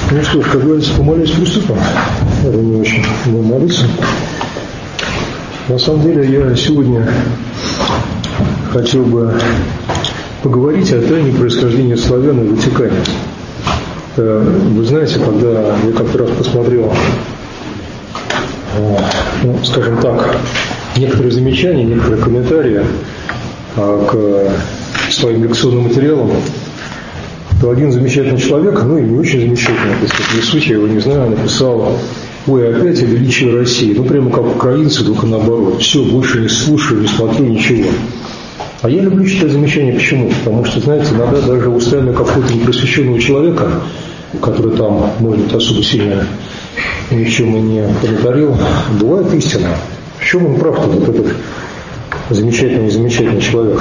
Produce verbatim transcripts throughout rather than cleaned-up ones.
Ну что ж, как говорится, помолясь приступом. Это не очень будем молиться. На самом деле я сегодня хотел бы поговорить о тайне происхождения славян в Ватикане. Вы знаете, когда я как-то раз посмотрел, ну, скажем так, некоторые замечания, некоторые комментарии к своим лекционным материалам, то один замечательный человек, ну и не очень замечательный, так сказать, в случае, я его не знаю, написал: ой, опять о величии России. Ну, прямо как украинцы, только наоборот. Все, больше не слушаю, не смотрю, ничего. А я люблю читать замечания. Почему? Потому что, знаете, иногда даже устами какого-то непросвещенного человека, который там, может быть, особо сильно ни в чем и не комментарил, бывает истина. В чем он прав-то, вот этот замечательный, замечательный человек?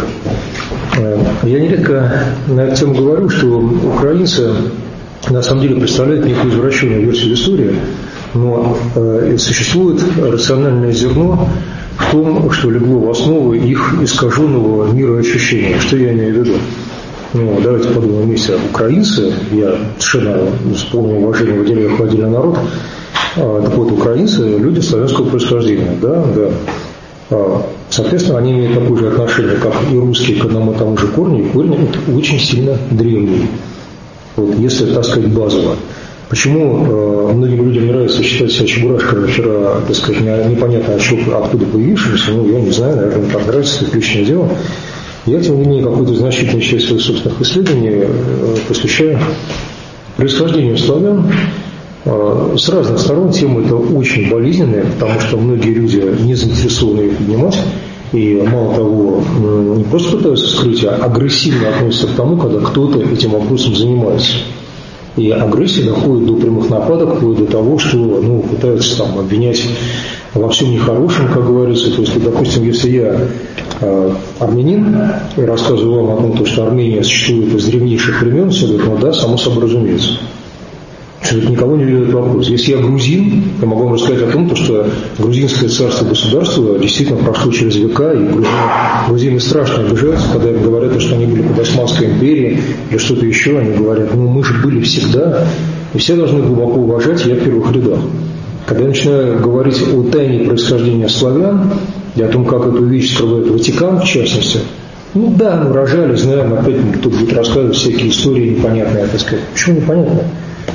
Я нередко на эту тему говорю, что украинцы на самом деле представляют некую извращенную версию истории, но э, существует рациональное зерно в том, что легло в основу их искаженного мироощущения. Что я имею в виду? Ну, давайте подумаем вместе. Украинцы, я совершенно с полным уважением выделяю их в отдельный народ, а, так вот, украинцы – люди славянского происхождения, да, да. А, соответственно, они имеют такое же отношение, как и русские, к одному и тому же корню, и корни очень сильно древние. Вот, если, так сказать, базово. Почему э, многим людям нравится считать себя чебурашками вчера, так сказать, не, непонятно откуда появившимся, ну, я не знаю, наверное, так нравится, это личное дело. Я, тем не менее, какую-то значительную часть своих собственных исследований э, посвящаю происхождению славян. Э, с разных сторон тема эта очень болезненная, потому что многие люди не заинтересованы ее поднимать. И мало того, не просто пытаются скрыть, а агрессивно относятся к тому, когда кто-то этим вопросом занимается. И агрессия доходит до прямых нападок, вплоть до того, что ну, пытаются там обвинять во всем нехорошем, как говорится. То есть, допустим, если я э, армянин и рассказываю вам о том, что Армения существует из древнейших времен, все говорят: ну да, само собой разумеется. Что это никого не ведет вопрос. Если я грузин, я могу вам рассказать о том, что грузинское царство-государство действительно прошло через века, и грузины, грузины страшно обижаются, когда им говорят, что они были под Османской империей или что-то еще. Они говорят: ну мы же были всегда, и все должны глубоко уважать, я в первых рядах. Когда я начинаю говорить о тайне происхождения славян и о том, как эту вещь скрывает Ватикан, в частности, ну да, мы рожали, знаем, опять кто будет рассказывать всякие истории непонятные, так сказать. Почему непонятные?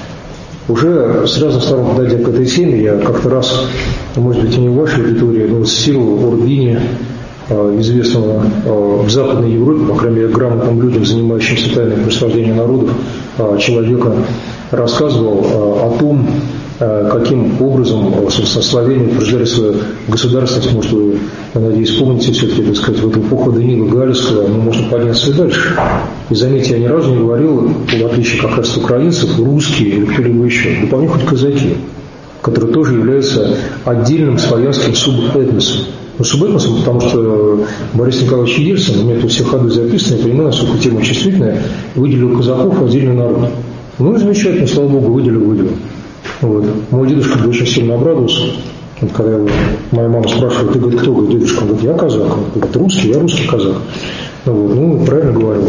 Уже с разных сторон, подойдя к этой теме, я как-то раз, может быть, и не в вашей аудитории, но цитировал Орбини, известного в Западной Европе, по крайней мере, грамотным людям, занимающимся тайной происхождения народов, человека, рассказывал о том, каким образом, собственно, славяне утверждали свою государственность. Может, вы, я надеюсь, помните все-таки, так сказать, в эту эпоху Даниила Галицкого, но можно подняться и дальше. И заметьте, я ни разу не говорил, в отличие как раз от украинцев, русские или кто-либо еще, да по мне хоть казаки, которые тоже являются отдельным славянским субэтносом. Ну, субэтносом, потому что Борис Николаевич Ельцин, у меня тут все ходы записаны, я понимаю, насколько тема чувствительная, выделил казаков в отдельный народ. Ну и замечательно, слава Богу, выделил, выделил. Вот. Мой дедушка очень сильно обрадовался, вот, когда его, моя мама спрашивает: ты, говорит, кто? Говорит, дедушка. Он говорит: я казак. Он говорит: русский, я русский казак. Ну, вот. Ну правильно говорю.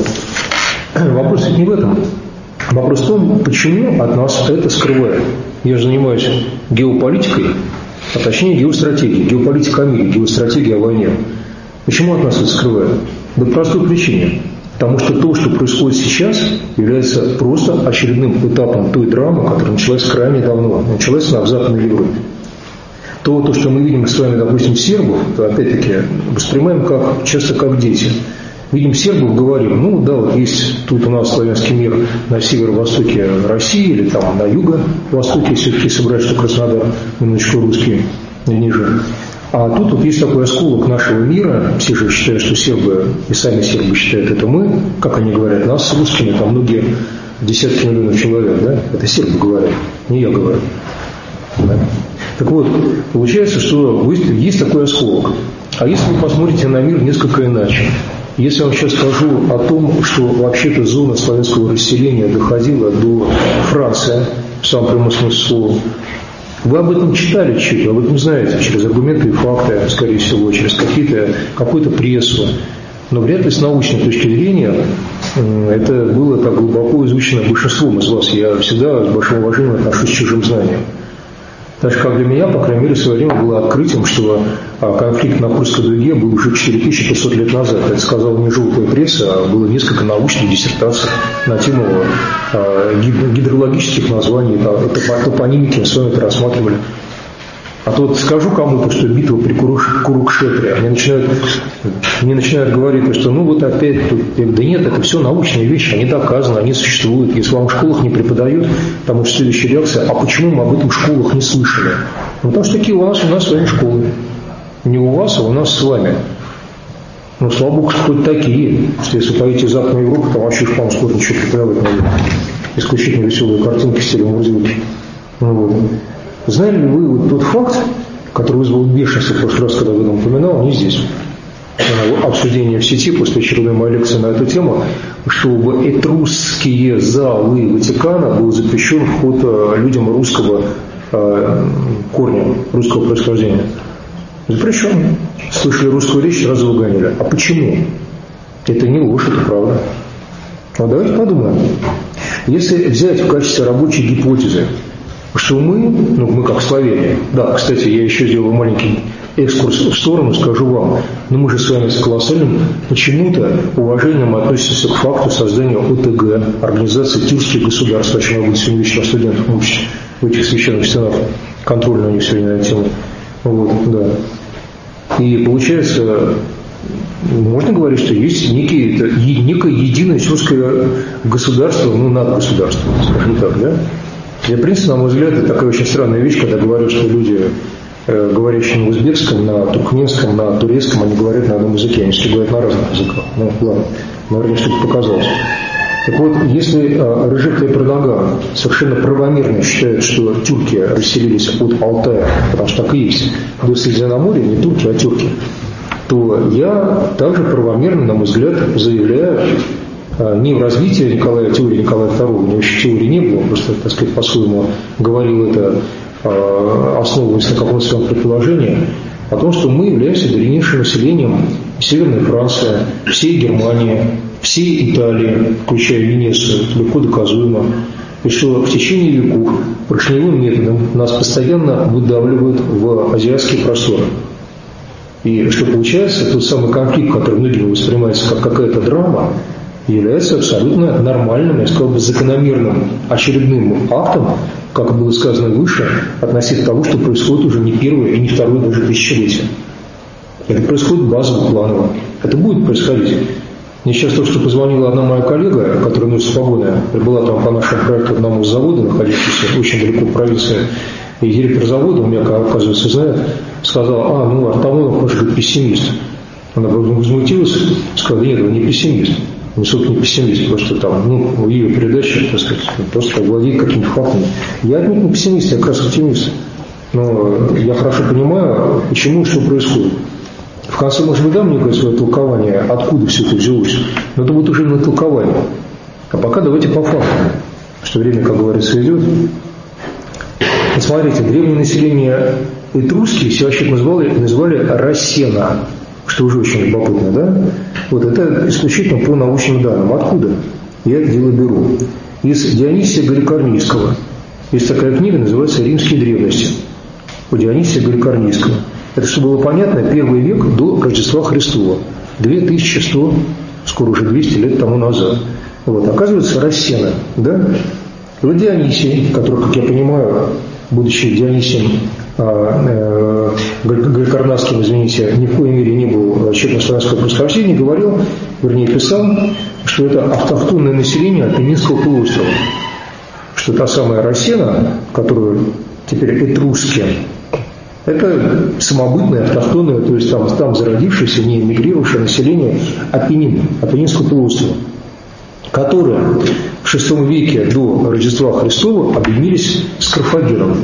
Вопрос ведь не в этом. Вопрос в том, почему от нас это скрывают. Я же занимаюсь геополитикой, а точнее геостратегией. Геополитика о мире, геостратегия о войне. Почему от нас это скрывают? Да по простой причине. Потому что то, что происходит сейчас, является просто очередным этапом той драмы, которая началась крайне давно, началась она в Западной Европе. То, то, что мы видим с вами, допустим, сербов, то опять-таки воспринимаем как, часто как дети. Видим сербов, говорим: ну да, вот есть тут у нас славянский мир на северо-востоке России или там на юго-востоке, все-таки собрать, что Краснодар, минуточку, русские ниже. А тут вот есть такой осколок нашего мира. Все же считают, что сербы, и сами сербы считают, это мы, как они говорят, нас с русскими, там многие десятки миллионов человек, да? Это сербы говорят, не я говорю. Да? Так вот, получается, что есть такой осколок. А если вы посмотрите на мир несколько иначе, если я вам сейчас скажу о том, что вообще-то зона славянского расселения доходила до Франции, в самом прямом смысле слова, вы об этом читали чуть, об этом знаете, через аргументы и факты, скорее всего, через какие-то, какую-то прессу. Но вряд ли с научной точки зрения это было так глубоко изучено большинством из вас. Я всегда с большим уважением отношусь к чужим знаниям. Так что, как для меня, по крайней мере, в свое время было открытием, что конфликт на Курской дуге был уже четыре тысячи пятьсот лет назад. Это сказала не желтая пресса, а было несколько научных диссертаций на тему гидрологических названий, топонимики, мы с вами это рассматривали. А то вот скажу кому-то, что битва при Курукшетре, они начинают, мне начинают говорить, что ну вот опять тут, я говорю, да нет, это все научные вещи, они доказаны, они существуют. Если вам в школах не преподают, там вот следующая реакция, а почему мы об этом в школах не слышали? Ну потому что такие у нас, у нас с вами школы. Не у вас, а у нас с вами. Ну, слава богу, что хоть такие, что если поедете в Западную Европу, там вообще шпан скоро ничего преподавать не будет. Исключительно веселые картинки в стиле мурзилки. Ну вот. Знали ли вы вот тот факт, который вызвал бешенство в прошлый раз, когда я об этом упоминал, не здесь, обсуждение в сети после очередной моей лекции на эту тему, что в этрусские залы Ватикана был запрещен вход людям русского корня, русского происхождения. Запрещен. Слышали русскую речь, сразу выгоняли. А почему? Это не ложь, это правда. А давайте подумаем. Если взять в качестве рабочей гипотезы, что мы, ну мы как славяне, да, кстати, я еще сделаю маленький экскурс в сторону, скажу вам, но мы же с вами с колоссальным почему-то уважением относимся к факту создания ОТГ, Организации тюркских государств, о чем я буду сегодня вечером студентов учить в этих священных стенах, контрольно у них сегодня на эту тему. Вот, да. И получается, можно говорить, что есть некие, это, некое единое тюркское государство, ну, надгосударство, скажем так, да? И, в принципе, на мой взгляд, это такая очень странная вещь, когда говорят, что люди, э, говорящие на узбекском, на туркменском, на турецком, они говорят на одном языке, они все говорят на разных языках. Ну, ладно, наверное, что-то показалось. Так вот, если э, Режеп Тайип Эрдоган совершенно правомерно считает, что тюрки расселились от Алтая, потому что так и есть, до Средиземноморья, не турки, а тюрки, то я также правомерно, на мой взгляд, заявляю, не в развитии Николая, теории Николая второго, у него еще теории не было, он просто, так сказать, по-своему говорил это, основываясь на каком-то своем предположении, о том, что мы являемся древнейшим населением Северной Франции, всей Германии, всей Италии, включая Венецию, легко доказуемо, и что в течение веков поршневым методом нас постоянно выдавливают в азиатские просторы. И что получается, тот самый конфликт, который многими воспринимается как какая-то драма, является абсолютно нормальным, я сказал бы, закономерным очередным актом, как было сказано выше, относительно того, что происходит уже не первое и не второе даже тысячелетие. Это происходит базово, планово. Это будет происходить. Мне сейчас только что позвонила одна моя коллега, которая носит погоны, прибыла там по нашему проекту одному из завода, находящегося очень далеко в провинции, и директор завода, у меня, оказывается, знает, сказал, а, ну, Артамонов, может быть, пессимист. Она возмутилась, сказала, нет, он не пессимист. Не, собственно, не пессимист, просто там, ну, ее передача, так сказать, просто владеет какими-то фактами. Я отнюдь не пессимист, я как раз оптимист. Но я хорошо понимаю, почему и что происходит. В конце, может быть, дам некое свое толкование, откуда все это взялось. Но это будет уже на толкование. А пока давайте по фактам, что время, как говорится, идет. Посмотрите, древнее население этрусские себя вообще называли, называли рассена, что уже очень любопытно, да? Вот это исключительно по научным данным. Откуда? Я это дело беру. Из Дионисия Галикарнийского. Есть такая книга, называется «Римские древности». У Дионисия Галикарнийского. Это, чтобы было понятно, первый век до Рождества Христова. две тысячи сто, скоро уже двести лет тому назад. Вот, оказывается, рассена, да? Вот Дионисий, который, как я понимаю, будучи Дионисием э, э, Галикарнасским, извините, ни в коей мере не был чернославянского происхождения, говорил, вернее писал, что это автохтонное население Апеннинского полуострова. Что та самая рассена, которую теперь этрусские, это самобытное, автохтонное, то есть там, там зародившееся, не эмигрировавшее население Апеннин, Апеннинского полуострова, которые в шестом веке до Рождества Христова объединились с Карфагеном.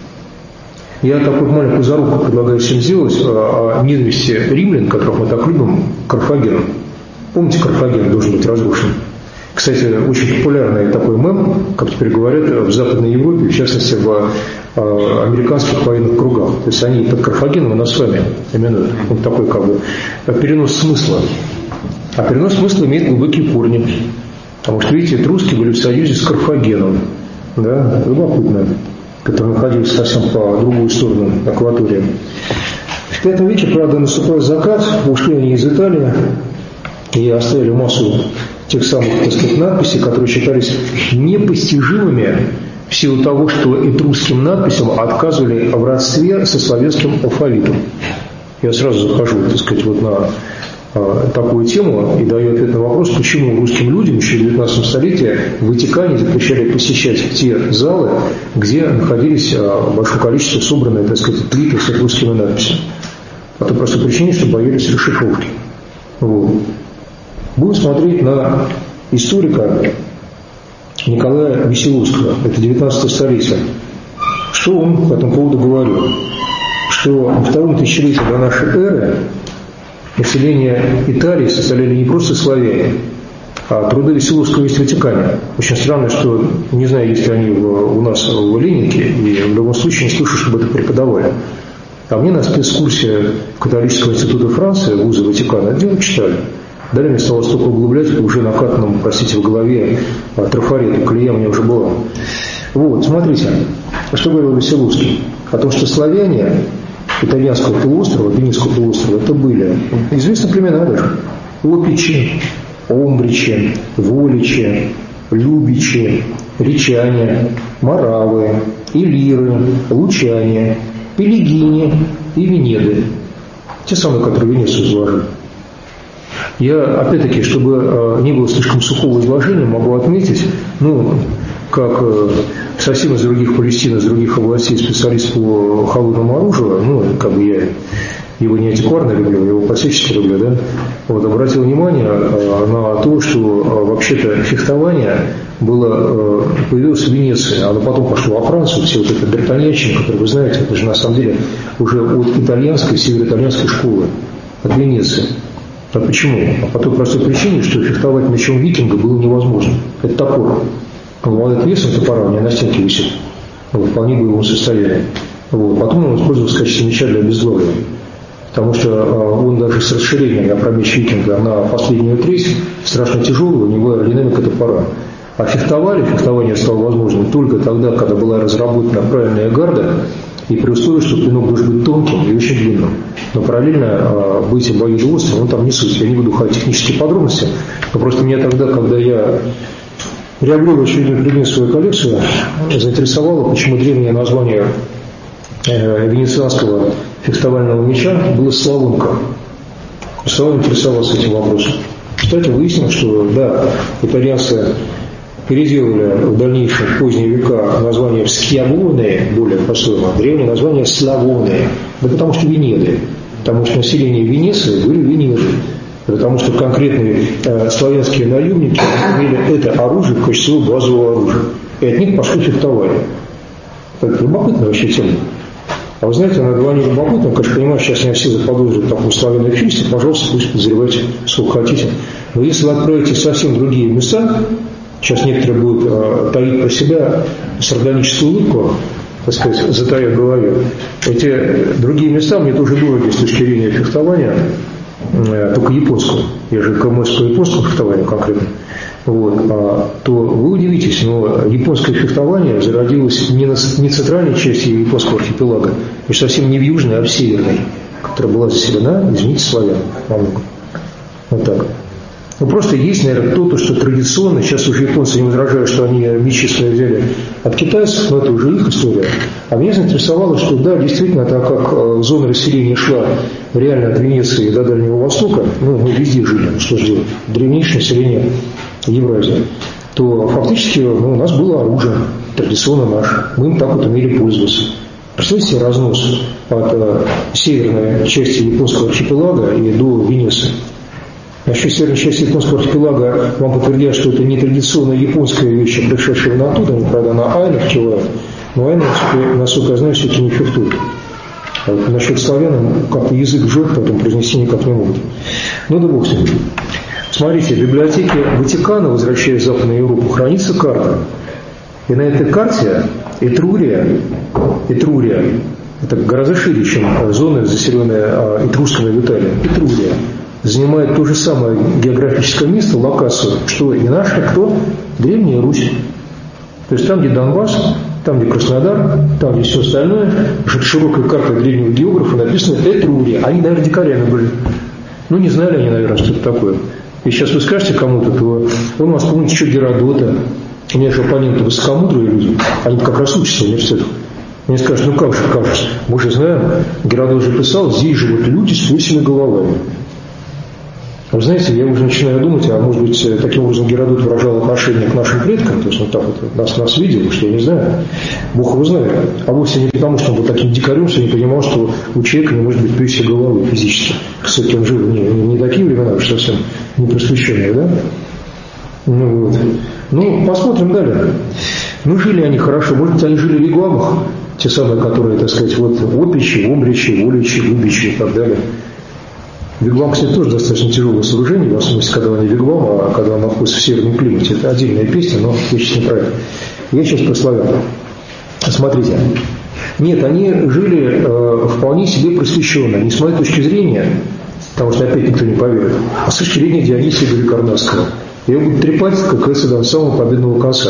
Я такую маленькую заруку предлагаю всем сделать о ненависти римлян, которых мы так любим, к Карфагену. Помните, Карфаген должен быть разрушен. Кстати, очень популярный такой мем, как теперь говорят, в Западной Европе, в частности, в э, американских военных кругах. То есть они под Карфагеном, а нас с вами именуют. Вот такой как бы перенос смысла. А перенос смысла имеет глубокие корни. Потому что, видите, этруски были в союзе с Карфагеном. Да, любопытно. Которые находились совсем по другую сторону акватории. В пятом веке, правда, наступил закат, ушли они из Италии и оставили массу тех самых, так сказать, надписей, которые считались непостижимыми в силу того, что этрусским надписям отказывали в родстве со славянским алфавитом. Я сразу захожу, так сказать, вот на а, такую тему и даю ответ на вопрос, почему русским людям еще в девятнадцатом столетии в Ватикане запрещали посещать те залы, где находились а, большое количество собранных, так сказать, плиток с русскими надписями. По той простой причине, что боялись расшифровки. Вот. Будем смотреть на историка Николая Веселовского, это девятнадцатое столетие. Что он по этому поводу говорил? Что во втором тысячелетии до нашей эры население Италии составляли не просто славяне, а труды Веселовского есть в Ватикане. Очень странно, что, не знаю, есть ли они в, у нас в Ленинке, и в любом случае не слышу, чтобы это преподавали. А мне на спецкурсе Католического института Франции, вуза Ватикана, это дело читали. Далее мне стало столько углублять, уже накатанном, простите, в голове трафарету, колея у меня уже была. Вот, смотрите, что говорил Веселовский? О том, что славяне итальянского полуострова, Апеннинского полуострова, это были известные племена даже. Опичи, омбричи, воличи, любичи, речане, моравы, илиры, лучане, пелигини и венеды. Те самые, которые Венецию изложили. Я, опять-таки, чтобы э, не было слишком сухого изложения, могу отметить, ну, как э, совсем из других Палестин, из других областей специалист по холодному оружию, ну, как бы я его не антикварно люблю, его по-всячески люблю, да, вот, обратил внимание э, на то, что э, вообще-то фехтование было, э, появилось в Венеции, оно потом пошло во Францию, все вот это британьячина, которое вы знаете, это же на самом деле уже от итальянской, североитальянской школы, от Венеции. А почему? А по той простой причине, что фехтовать мечом викинга было невозможно. Это топор. Он обладает весом топора, у меня на стенке висит. Вот, вполне боевом состоянии. Вот. Потом он использовался в качестве меча для обездвоивания. Потому что а, он даже с расширением, я про меч викинга, на последнюю треть страшно тяжелый, у него динамика топора. А фехтовали, фехтование стало возможным только тогда, когда была разработана правильная гарда, и при условии, что клинок должен быть тонким и очень длинным. Но параллельно э, быть обоюдоострым, он там не суть. Я не буду ходить в технические подробности, но просто меня тогда, когда я приобрел очередной предмет в свою коллекцию, заинтересовало, почему древнее название э, венецианского фехтовального меча было «славонка». Слава интересовался этим вопросом. Кстати, выяснилось, что да, итальянцы переделали в дальнейшем, в поздние века, название «скиавоны», более простое, а древнее название «славоны». Да потому что венеды. Потому что население Венеции были венеды. Потому что конкретные э, славянские наемники имели это оружие в качестве базового оружия. И от них пошло фехтование. Это любопытная вообще тема. А вы знаете, она была не любопытная, конечно, понимаю, сейчас не все заподозрят такую славянную фильмике, пожалуйста, пусть подозревайте, сколько хотите. Но если вы отправите в совсем другие места, сейчас некоторые будут э, таить про себя сардоническую улыбку, так сказать, затая в голове. Эти другие места мне тоже дороги с точки зрения фехтования, э, только японского. Я же кому по японскому фехтованию конкретно. Вот, а, то вы удивитесь, но японское фехтование зародилось не, на, не в центральной части японского архипелага, и совсем не в южной, а в северной, которая была заселена, извините, славян. Вот так. Ну, просто есть, наверное, то, что традиционно, сейчас уже японцы не возражают, что они мечи свои взяли от китайцев, но это уже их история. А меня заинтересовало, что да, действительно, так как э, зона расселения шла реально от Венеции до Дальнего Востока, ну, мы везде жили, что же делать, древнейшее население Евразии, то фактически ну, у нас было оружие, традиционно наше, мы им так вот умели пользоваться. Представьте себе разнос от э, северной части японского архипелага и до Венеции. Насчет северной части японского архипелага вам подтвердят, что это не традиционная японская вещь, а пришедшая на оттуда, они, правда, на айнах кивают, но айны, насколько я знаю, все-таки не фехтуют. А вот насчет славян, как-то язык жжет, поэтому произнести никак не могут. Ну да бог с ним. Смотрите, в библиотеке Ватикана, возвращаясь в Западную Европу, хранится карта. И на этой карте Этрурия, Этрурия, это гораздо шире, чем зоны, заселенные этрусками в Италии, Этрурия, занимает то же самое географическое место, локацию, что и наша, кто? Древняя Русь. То есть там, где Донбасс, там, где Краснодар, там, где все остальное, широкая карта древнего географа написано Этрурия. Они, наверное, дикарями были. Ну, не знали они, наверное, что это такое. И сейчас вы скажете кому-то, то он вас помнит еще Геродота. У меня же оппоненты высокомудрые люди, они как раз учатся в университетах. Мне скажут, ну как же, как же, мы же знаем, Геродот же писал, здесь живут люди с лысыми головами. Вы знаете, я уже начинаю думать, а может быть, таким образом Геродот выражал отношение к нашим предкам, то есть вот так вот нас, нас видел, что я не знаю, Бог его знает. А вовсе не потому, что он был таким дикарем, что не понимал, что у человека не может быть лысой головы физически. Кстати, он жил не, не такие времена, уж совсем не просвещенные, да? Ну, вот. Ну, посмотрим далее. Ну, жили они хорошо, может быть, они жили в вигвамах, те самые, которые, так сказать, вот опичи, омричи, воличи, лубичи и так далее. Вигвам, кстати, тоже достаточно тяжелое сооружение, в особенности, когда они вигвам, а когда он находится в северном климате. Это отдельная песня, но я сейчас не про это. Я сейчас про славян. Смотрите. Нет, они жили э, вполне себе просвещенно. Не с моей точки зрения, потому что опять никто не поверит, а с точки зрения Дионисия Великорнасского. Я буду трепать, как говорится, до самого победного конца.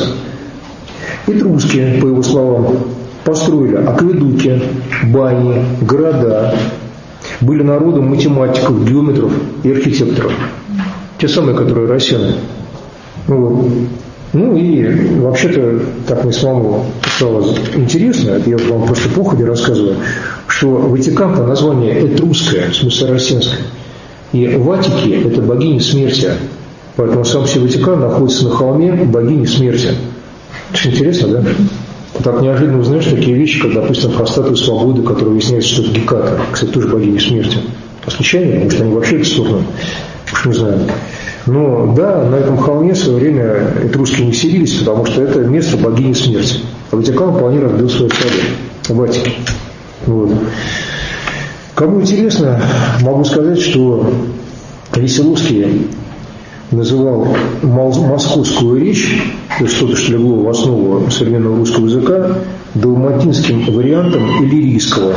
Этруски, по его словам, построили акведуки, бани, города, были народом математиков, геометров и архитекторов. Те самые, которые россияне. Вот. Ну и вообще-то, так мне самому стало интересно, я вам просто походе рассказываю, что Ватикан по названию этрусское, в смысле российское, и Ватики – это богиня смерти. Поэтому сам все Ватикан находится на холме богини смерти. Очень интересно, да? Так неожиданно узнаешь такие вещи, как, допустим, про статую свободы, которая выясняется, что это Геката. Кстати, тоже богиня смерти. А случайно? Потому что они вообще это сторону. Уж не знаю. Но да, на этом холме в свое время этруски не селились, потому что это место богини смерти. А Ватикан вполне разбил свою царю в Ватике. Вот. Кому интересно, могу сказать, что Веселовский называл московскую речь, то есть что-то, что легло в основу современного русского языка, далматинским вариантом иллирийского.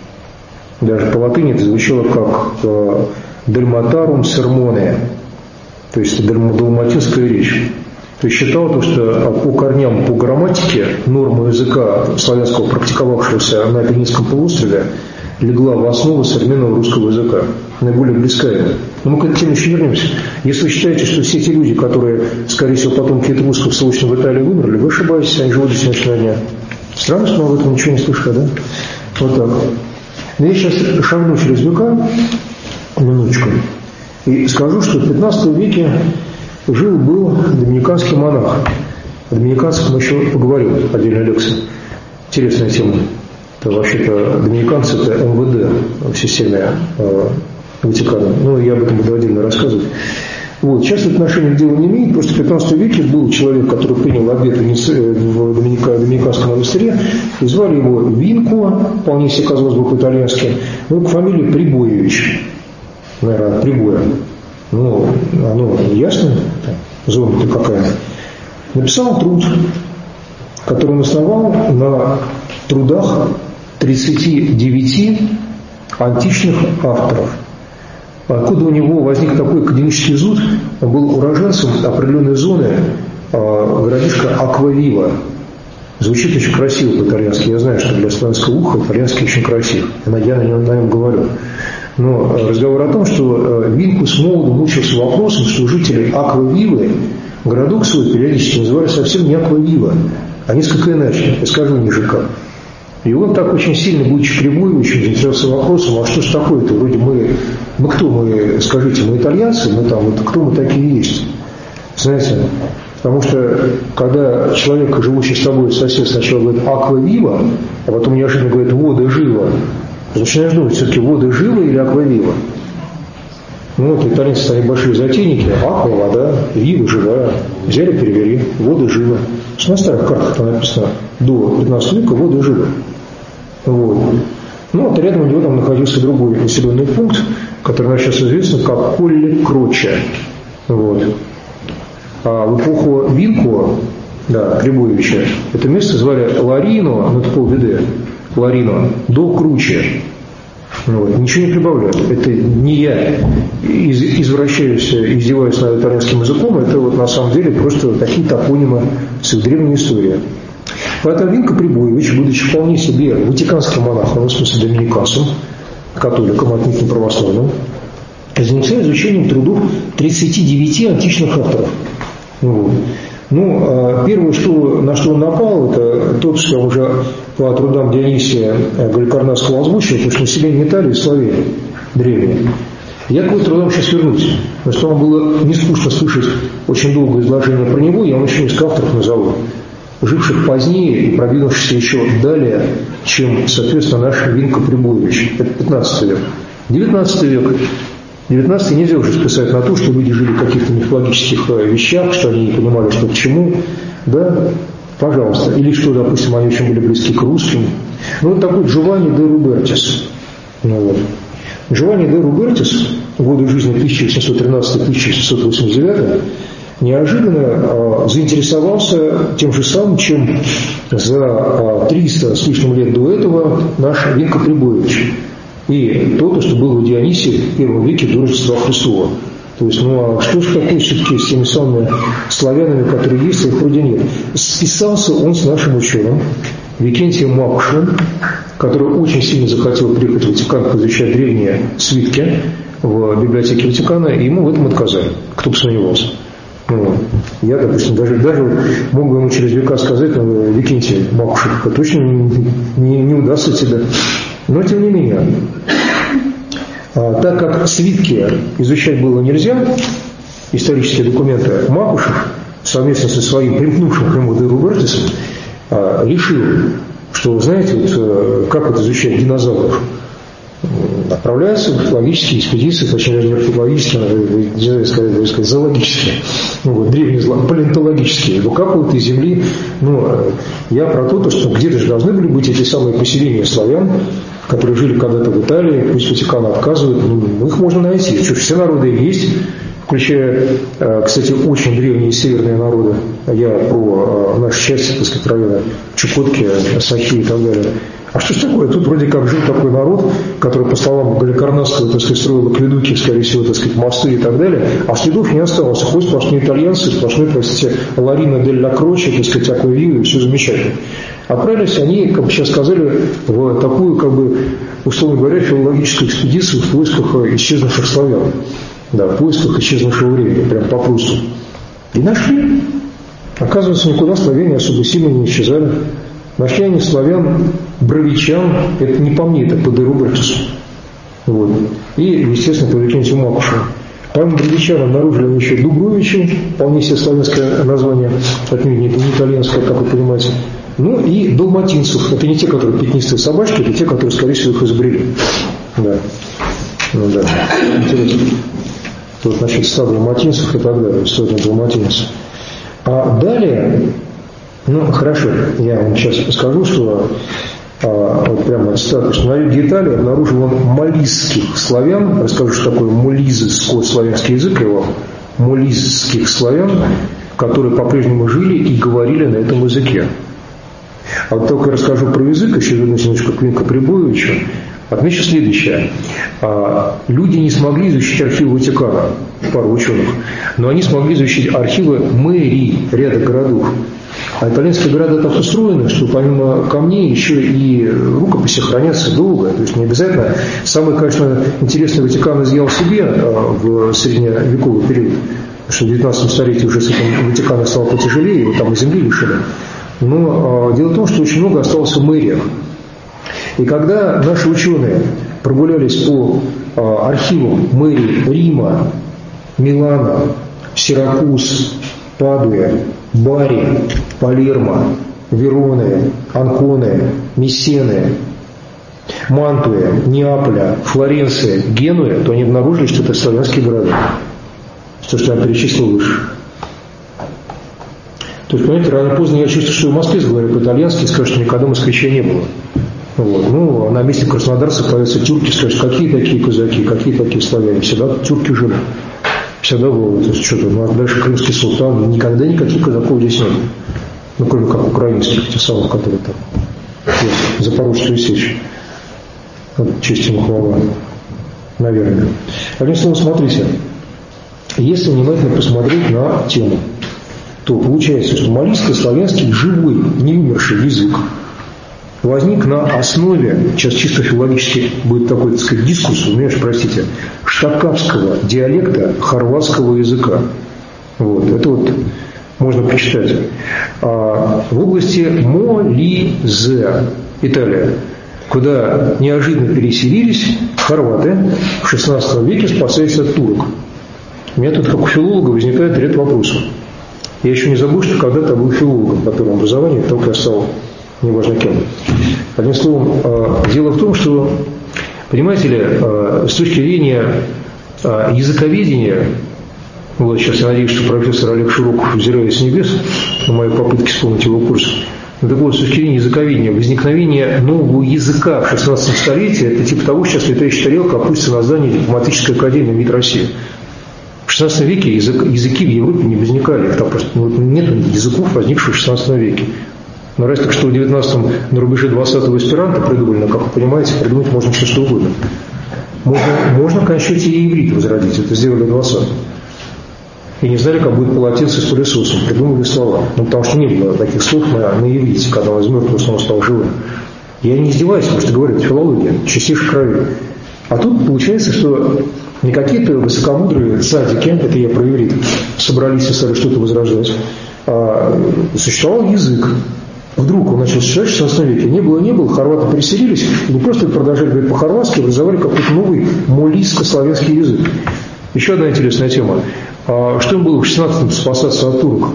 Даже по латыни это звучало как «дальматарум сермоне», то есть далматинская речь. То есть считал то, что по корням, по грамматике норма языка славянского, практиковавшегося на Апеннинском полуострове, легла в основу современного русского языка, наиболее близка ему. Но мы к этой теме еще вернемся. Если вы считаете, что все те люди, которые, скорее всего, потомки этрусков, срочно в Италии вымерли, вы ошибаетесь, они живут до сегодняшнего дня. Странно, что мы об этом ничего не слышали, да? Вот так. Но я сейчас шагну через века, минуточку, и скажу, что в пятнадцатом веке жил-был доминиканский монах. О доминиканцах мы еще поговорим, отдельная лекция. Интересная тема. Это вообще-то доминиканцы – это эм вэ дэ в системе э, Ватикана. Ну, я об этом буду отдельно рассказывать. Вот. Сейчас это отношение к делу не имеет, просто в пятнадцатом веке был человек, который принял обет в Доминика, Доминиканском монастыре, и звали его Винко, вполне себе казалось бы по-итальянски, ну, к фамилии Прибоевич, наверное, Прибоя. Ну, оно ясно, зона-то какая. Написал труд, который он основал на трудах тридцати девяти античных авторов. Откуда у него возник такой академический зуд? Он был уроженцем определенной зоны э, городишка Аквавива. Звучит очень красиво по-итальянски. Я знаю, что для славянского уха итальянский очень красив. Я на нем, на нем говорю. Но разговор о том, что э, Винкус молодо мучился вопросом, что жители Аквавивы городок свой периодически называли совсем не Аквавива, а несколько иначе. Я скажу ниже как. И он так очень сильно, будучи Прибоевичем, заинтересовался вопросом, а что ж такое-то? Вроде мы, мы кто мы, скажите, мы итальянцы, мы там, вот кто мы такие есть? Знаете, потому что, когда человек, живущий с тобой, сосед, сначала говорит «аквавива», а потом неожиданно говорит «вода жива», начинаешь думать, все-таки вода жива или аквавива? Ну, вот итальянцы, они большие затейники, аква, вода, вива, живая. Взяли, перевели, вода жива. Что на старых картах там написано, до пятнадцатого века вода жива. Вот. Ну, вот рядом у него там находился другой населенный пункт, который нам сейчас известен как Колле Кроче. Вот. А в эпоху Винко, да, Прибоевича, это место звали Ларино, ну это полбеды, Ларино, до Круче. Вот. Ничего не прибавляют. Это не я из, извращаюсь, издеваюсь над итальянским языком, это вот на самом деле просто такие топонимы с их древней историей. Поэтому Винко Прибоевич, будучи вполне себе ватиканским монахом, в смысле доминиканцем, католиком, отнюдь не православным, занялся изучением трудов тридцати девяти античных авторов. Вот. Ну, первое, что, на что он напал, это тот, что уже по трудам Дионисия Галикарнасского озвучил, потому что население Италии – славяне древние. Я к его трудам сейчас вернусь, потому что вам было не скучно слышать очень долгое изложение про него, я вам еще несколько авторов назову, живших позднее и продвинувшихся еще далее, чем, соответственно, наш Винко Прибоевич. Это пятнадцатый век. девятнадцатый век. девятнадцатый нельзя уже списать на то, что люди жили в каких-то мифологических вещах, что они не понимали, что к чему. Да, пожалуйста. Или что, допустим, они очень были близки к русским. Ну, вот такой Джованни де Рубертис. Ну, вот. Джованни де Рубертис в годы жизни тысяча восемьсот тринадцатый — тысяча восемьсот восемьдесят девятый неожиданно а, заинтересовался тем же самым, чем за а, триста с лишним лет до этого наш Винко Прибоевич. И то, что было у Дионисия в первом веке до Рождества Христова. То есть, ну а что же такое все-таки с теми самыми славянами, которые есть, а их вроде нет. Списался он с нашим ученым Викентием Макушевым, который очень сильно захотел приехать в Ватикан изучать древние свитки в библиотеке Ватикана, и ему в этом отказали. Кто бы сомневался. Ну, я, допустим, даже, даже мог бы ему через века сказать, ну, Викентий Макушев, точно не, не, не удастся тебе. Но тем не менее, а, так как свитки изучать было нельзя, исторические документы, Макушев совместно со своим примкнувшим к нему де Рубертисом а, решил, что, знаете, вот, как вот изучать динозавров, отправляются в археологические экспедиции, точнее, не археологические, а, не знаю, сказать, сказать, зоологические, ну, вот, древние, палеонтологические, выкапывают из земли. Ну, я про то, что где-то же должны были быть эти самые поселения славян, которые жили когда-то в Италии, пусть Ватикан отказывает, ну, их можно найти. Что ж, все народы есть, включая, кстати, очень древние северные народы. Я про нашу часть, так сказать, района Чукотки, Сахи и так далее. А что ж такое? Тут вроде как жил такой народ, который, по словам Галикарнасского, так сказать, строил акведуки, скорее всего, так сказать, мосты и так далее, а следов не осталось. Хоть сплошные итальянцы, сплошной, простите, Ларино дель ла Кроче, так сказать, Аквавио, и все замечательно. Отправились они, как бы сейчас сказали, в такую, как бы, условно говоря, филологическую экспедицию в поисках исчезнувших славян. Да, в поисках исчезнувшего времени, прям по-просто. И нашли. Оказывается, никуда славяне особо сильно не исчезали. Нашли они славян, бровичан, это не по мне, это по де Рубертису. Вот. И, естественно, по Викентию Макушеву. Помимо бровичан обнаружили они еще Дубровичи, вполне себе славянское название, отнюдь не итальянское, как вы понимаете. Ну и далматинцев. Это не те, которые пятнистые собачки, это те, которые, скорее всего, их изобрели. Да. Ну да. Интересно. Тут, значит, стадо далматинцев и так далее. История далматинцев. А далее, ну хорошо, я вам сейчас скажу, что а, вот прямо цитата, что на юге Италии обнаружил он молизских славян. Расскажу, что такое молизский славянский язык его. Молизских славян, которые по-прежнему жили и говорили на этом языке. А вот только я расскажу про язык, еще вернусь немножко к Винко Прибоевичу. Отмечу следующее. Люди не смогли изучить архивы Ватикана, пару ученых, но они смогли изучить архивы мэрий ряда городов. А итальянские города так устроены, что помимо камней еще и рукописи хранятся долго. То есть не обязательно. Самый, конечно, интересный Ватикан изъял себе в средневековый период, что в девятнадцатом столетии уже с этим Ватиканом стало потяжелее, его там и земли лишили. Но дело в том, что очень много осталось в мэриях. И когда наши ученые прогулялись по а, архивам мэрий Рима, Милана, Сиракуз, Падуя, Бари, Палермо, Вероны, Анконы, Мессены, Мантуя, Неаполя, Флоренция, Генуя, то они обнаружили, что это славянские города. То, что я перечислил выше. То есть, понимаете, рано поздно я чувствую, что в Москве говорят по-итальянски и скажут, что никогда москвичей не было. Вот. Ну, а на месте краснодарцев появятся тюрки, скажут, какие такие казаки, какие такие славяне. Всегда тюрки жили. Всегда было. То есть, что-то, ну, а дальше крымский султан. Никогда никаких казаков здесь нет. Ну, кроме как украинских, тех самых, которые там. Вот, Запорожскую сечь. Вот, честь ему хвала. Наверное. Одним словом, смотрите. Если внимательно посмотреть на тему, то получается, что малийско-славянский живой, не умерший язык возник на основе, сейчас чисто филологически будет такой, так сказать, дискурс, понимаешь, простите, штакавского диалекта хорватского языка. Вот, это вот можно почитать. А в области Молизе, Италия, куда неожиданно переселились хорваты в шестнадцатом веке, спасаясь от турок. У меня тут, как у филолога, возникает ряд вопросов. Я еще не забыл, что когда-то был филологом по первому образованию, только я стал неважно кем. Одним словом, дело в том, что, понимаете ли, с точки зрения языковедения, вот сейчас я надеюсь, что профессор Олег Широков взирает с небес на мои попытки вспомнить его курс. Но так вот, с точки зрения языковедения, возникновение нового языка в шестнадцатом столетии, это типа того, сейчас летающая тарелка опустится на здание дипломатической академии МИД России. В шестнадцатом веке язык, языки в Европе не возникали. Там просто ну, нет языков, возникших в шестнадцатом веке. Но раз так, что в девятнадцатом на рубеже двадцатого эсперанто придумали, но, как вы понимаете, придумать можно все что угодно. Можно, можно конечно, и иврит возродить. Это сделали в двадцатом. И не знали, как будет полотенце с пылесосом. Придумали слова. Ну, потому что не было таких слов на, на иврите, когда он из мертвого снова стал живым. Я не издеваюсь, потому что говорю, это филология, чистейшей крови. А тут получается, что не какие-то высокомудрые садики, это я про иврит, собрались и стали что-то возрождать, а существовал язык. Вдруг он начал существовать в шестнадцатом веке. Не было, не было, хорваты переселились, и просто продолжали говорить по-хорватски, образовали какой-то новый молийско-славянский язык. Еще одна интересная тема. А что им было в шестнадцатом спасаться от турок?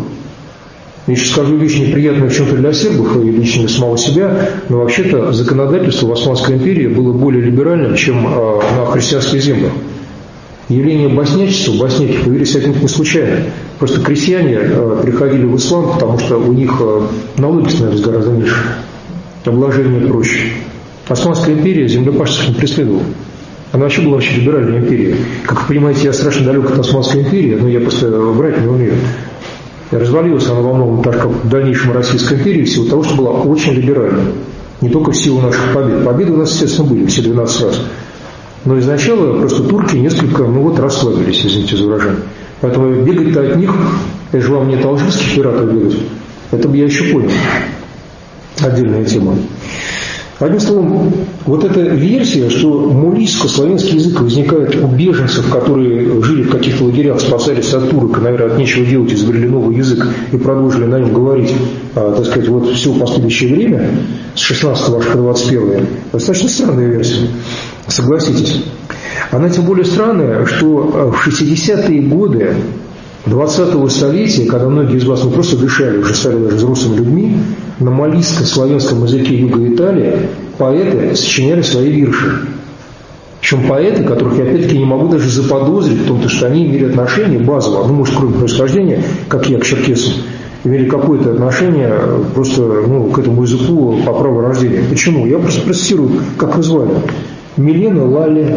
Я сейчас скажу вещь неприятную в чем-то для сербов и лично для самого себя, но вообще-то законодательство в Османской империи было более либеральным, чем а, на христианских землях. Явление боснячества, босняки появились отнюдь не случайно. Просто крестьяне э, приходили в ислам, потому что у них э, налоги становились гораздо ниже, обложение проще. Османская империя землепашцев не преследовала. Она вообще была вообще либеральной империей. Как вы понимаете, я страшно далек от Османской империи, но я просто врать не умею. Развалилась она во многом, так как в дальнейшем Российской империи, в силу того, что была очень либеральной. Не только в силу наших побед. Победы у нас, естественно, были, все двенадцать раз. Но изначально просто турки несколько, ну вот, расслабились, извините за выражение. Поэтому бегать-то от них, это же вам нет алжирских пиратов бегать, это бы я еще понял. Отдельная тема. Одним словом, вот эта версия, что молийско-славянский язык возникает у беженцев, которые жили в каких-то лагерях, спасались от турок, и, наверное, от нечего делать, изобрели новый язык и продолжили на нем говорить, а, так сказать, вот все последующее время, с шестнадцатого аж по двадцать первое, достаточно странная версия, согласитесь. Она тем более странная, что в шестидесятые годы двадцатого столетия, когда многие из вас ну, просто дышали, уже стали даже взрослыми людьми, на малийско-славянском языке юга Италии поэты сочиняли свои вирши. Причем поэты, которых я опять-таки не могу даже заподозрить в том, что они имели отношение базово, ну, может, кроме происхождения, как я к черкесам, имели какое-то отношение просто ну, к этому языку по праву рождения. Почему? Я просто процитирую, как вы звали. Милена Лалли,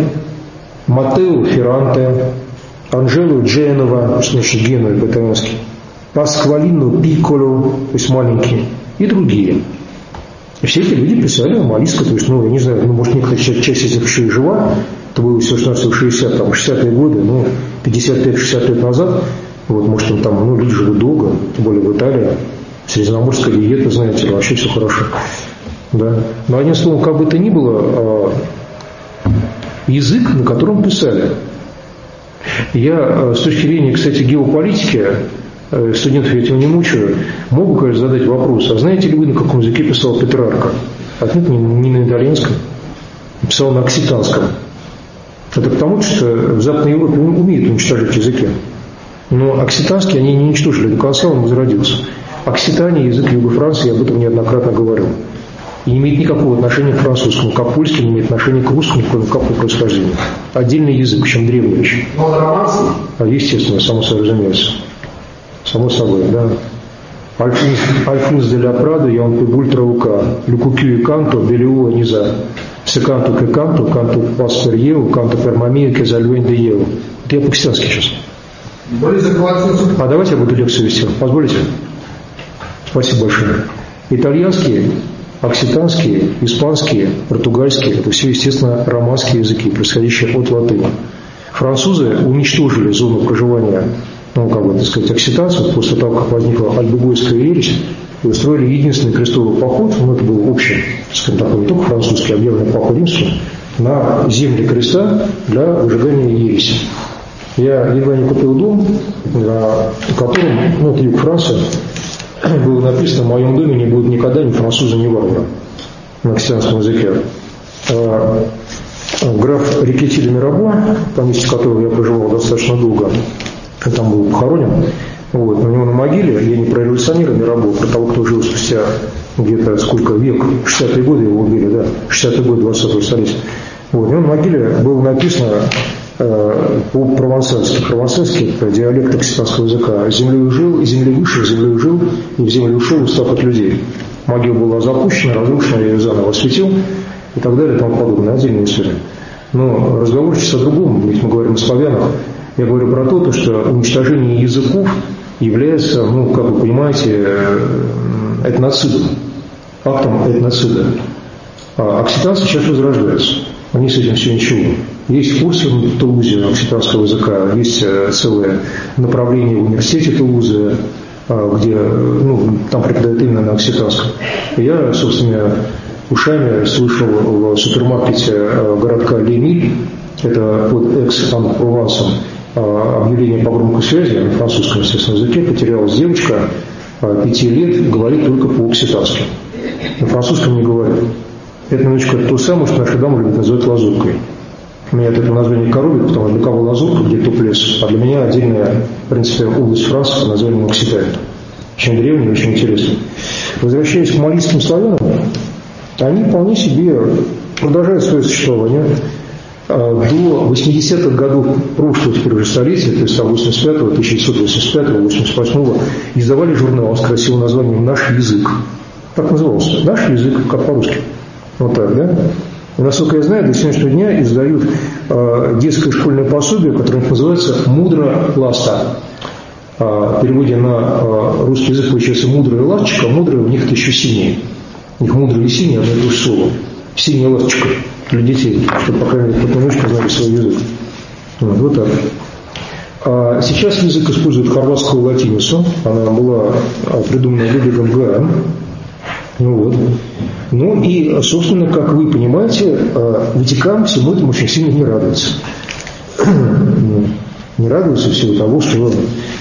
Матео Ферранте, Анжелу Дженова, значит, Генуэ по-итальянски, Пасквалину Пикколо, то есть маленький, и другие. И все эти люди писали на малийском, то есть, ну, я не знаю, ну, может, некоторая часть, часть из них еще и жива, это было все шестнадцатые шестидесятые, там, шестидесятые годы, ну, пятьдесят пять шестьдесят лет назад, вот, может, он там, ну, люди живут долго, тем более в Италии, средиземноморская диета, знаете, вообще все хорошо, да. Но, одним словом, как бы то ни было, язык, на котором писали. Я, с точки зрения, кстати, геополитики, студентов я этим не мучаю, могу, конечно, задать вопрос, а знаете ли вы, на каком языке писал Петрарка? Отнюдь не, не на итальянском, писал на окситанском. Это потому, что в Западной Европе умеют уничтожать языки. Но окситанский они не уничтожили, до конца он возродился. Окситания, язык юга Франции, я об этом неоднократно говорил. И не имеет никакого отношения к французскому, как польский, не имеет отношения к русскому, кроме какого происхождения. Отдельный язык, причем древний очень. А естественно, само собой разумеется. Само собой, да. Альфинс де ля Прадо, я он пебультра ука, люкукю и канто, белиуа низа, секанту ке канто, канто пастер еву, канто пермамия ке зальвень де еву. Это я по-крестьянски сейчас. А давайте я буду лекцию вести, позволите? Спасибо большое. Итальянский окситанские, испанские, португальские – это все, естественно, романские языки, происходящие от латыни. Французы уничтожили зону проживания, ну, как бы, так сказать, окситанцев после того, как возникла альбегойская ересь, и устроили единственный крестовый поход, ну, это был общий, скажем так, не только французский, объявленный Папой Римским, на земли креста для выжигания ереси. Я едва не купил дом, на котором, ну, это юг Франции, было написано: в моем доме не будет никогда ни француза, ни варвара, на окситанском языке. А, граф Рикетти де Мирабо, по месте которого я проживал достаточно долго, там был похоронен, вот, у него на могиле, я не про революционера Мирабо, про того, кто жил спустя где-то сколько век, шестидесятые годы его убили, да, шестидесятые годы двадцатого столетия. Вот, у него на могиле было написано э, по-провансальски. Провансальский – это диалект окситанского языка. Землей жил, землей вышел, землей жил, и в землю ушел, устав от людей. Могила была запущена, разрушена, я ее заново осветил, и так далее, и тому подобное. Отдельная история. Но разговор сейчас о другом, ведь мы говорим о славянах. Я говорю про то, что уничтожение языков является, ну, как вы понимаете, этноцидом, актом этноцида. А окситанцы сейчас возрождаются. Они с этим все ничего. Есть курсы в Тулузе окситанского языка, есть целое направление в университете Тулузы, где, ну, там преподают именно на окситанском. Я, собственно, ушами слышал в супермаркете городка Лемиль, это под Экс-Ан-Провансом, объявление по громкой связи на французском, естественно, языке. Потерялась девочка пяти лет, говорит только по-окситански. На французском не говорит. Это немножечко то самое, что наши дамы любят называть лазуркой. Меня от этого название коробит, потому что для кого лазурка, где топ лес, а для меня отдельная, в принципе, область Франции под названием Окситания. Очень древняя и очень интересная. Возвращаясь к малийским славянам, они вполне себе продолжают свое существование. До восьмидесятых годов прошлого теперь уже столетия, то есть с восемьдесят пятого, тысяча девятьсот восемьдесят пятого, восемьдесят восьмого, издавали журнал с красивым названием «Наш язык». Так назывался. «Наш язык», как по-русски. Вот так, да? И, насколько я знаю, до сегодняшнего дня издают э, детское школьное пособие, которое называется «Мудро ласта». Э, в переводе на э, русский язык получается «мудрая ласточка», а «мудрая» у них это еще синее. У них «мудрая» и «синяя» одно и то же слово. «Синяя ласточка» для детей, чтобы, по крайней мере, хоть немножко знали свой язык. Вот, вот так. А сейчас язык использует хорватскую латиницу. Она была придумана Людвигом Гаем. Ну, вот. Ну и, собственно, как вы понимаете, Ватикан всему этому очень сильно не радуется. Не радуется в силу того, что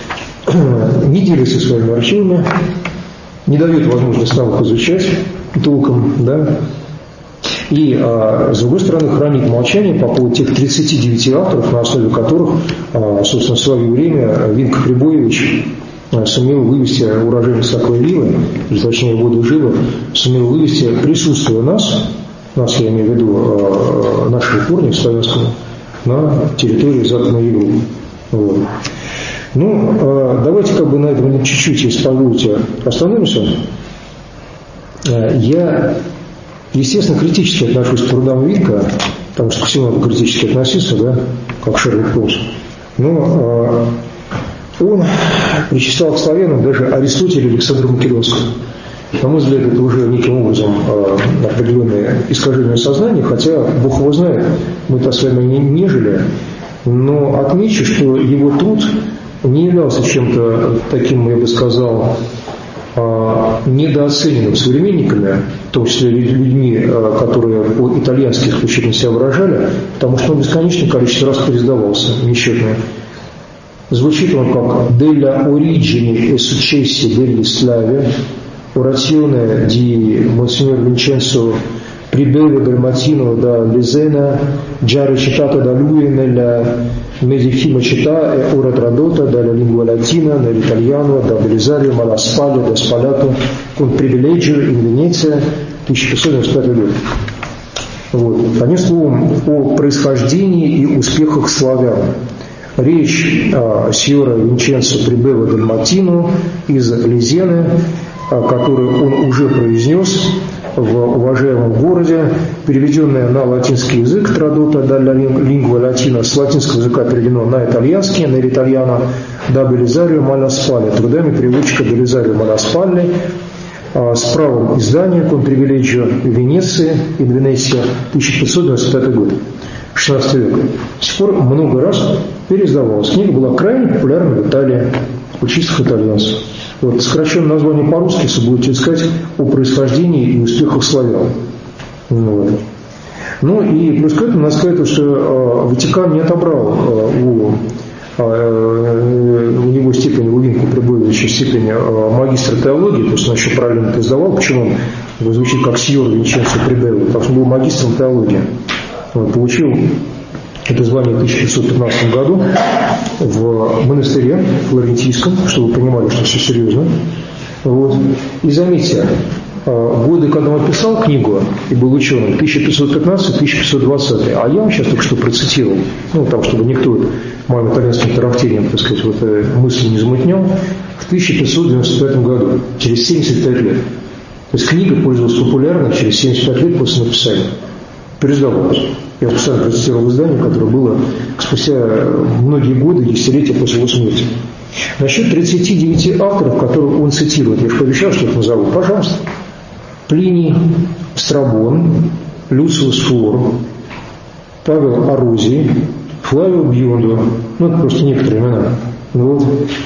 не делится своими архивами, не дает возможность нам их изучать толком, да. И, а, с другой стороны, хранит молчание по поводу тех тридцати девяти авторов, на основе которых, а, собственно, в свое время Винко Прибоевич сумел вывести уроженец Аквавилы, или точнее воду Жилы, сумел вывести присутствие нас, нас я имею в виду э, нашего корня славянского, на территории Западной Европы. Вот. Ну, э, давайте как бы на этом чуть-чуть, если позволите, остановимся. Э, я, естественно, критически отношусь к трудам Винка, потому что к всему надо критически относиться, да, как Шерлок Холмс. Но э, он причислял к славянам даже Аристотеля и Александра Македонского. На мой взгляд, это уже неким образом э, определенное искажение сознания, хотя, Бог его знает, мы-то с вами не, не жили, но отмечу, что его труд не являлся чем-то таким, я бы сказал, э, недооцененным современниками, в том числе людьми, э, которые по-итальянски исключительно себя выражали, потому что он бесконечное количество раз пересдавался, несчетное. Звучит он как «Della origine e successi degli Slavi», orazione di Monsignor Vincenzo Pribeve del Mattino da Lesena, già recitata da lui nella medesima città e ora tradotta dalla lingua latina nell'italiano da Belisario Malaspaglia da Spalato con privilegio in Venezia, тысяча пятьсот девяносто пятый год. Вот. Одним словом, о происхождении и успехах славян. Речь о сьора Винченцо Прибево дель Маттино из Лизены, которую он уже произнес в уважаемом городе, переведенная на латинский язык «Традота далла лингва латина», с латинского языка переведено на итальянский, на итальяно «Да Белизарио Маласпалли», трудами переводчика Белизарио Маласпалли, с правом издания «Конпривиледжио Венеции» и Венеция, тысяча пятьсот девяносто пятый год, шестнадцатый век. С тех пор много раз переиздавалась. Книга была крайне популярна в Италии, у чистых итальянцев. Вот, сокращенное название по-русски, если будете искать, о происхождении и успехах славян. Вот. Ну и плюс к этому надо сказать, что э, Ватикан не отобрал э, у, э, у него степень, у Винку прибавившей степени э, магистра теологии, то есть он еще правильно это издавал, почему он звучит как сьор Винченцо Прибелло, потому что он был магистром теологии. Он получил это звание в тысяча пятьсот пятнадцатом году в монастыре флорентийском, чтобы вы понимали, что все серьезно. Вот. И заметьте, годы, когда он писал книгу и был ученым, тысяча пятьсот пятнадцатый — тысяча пятьсот двадцатый, а я вам сейчас только что процитировал, ну, там, чтобы никто моим итальянским тарахтением, так сказать, вот, мысли не замутнял, в тысяча пятьсот девяносто пятом году, через семьдесят пять лет. То есть книга пользовалась популярной через семьдесят пять лет после написания. Переиздавалась. Я специально процитировал издание, которое было спустя многие годы, десятилетия после его смерти. Насчет тридцати девяти авторов, которых он цитирует, я же пообещал, что их назову, пожалуйста. Плиний, Страбон, Люциус Флор, Павел Орозий, Флавио Бьондо, ну это просто некоторые имена, вот,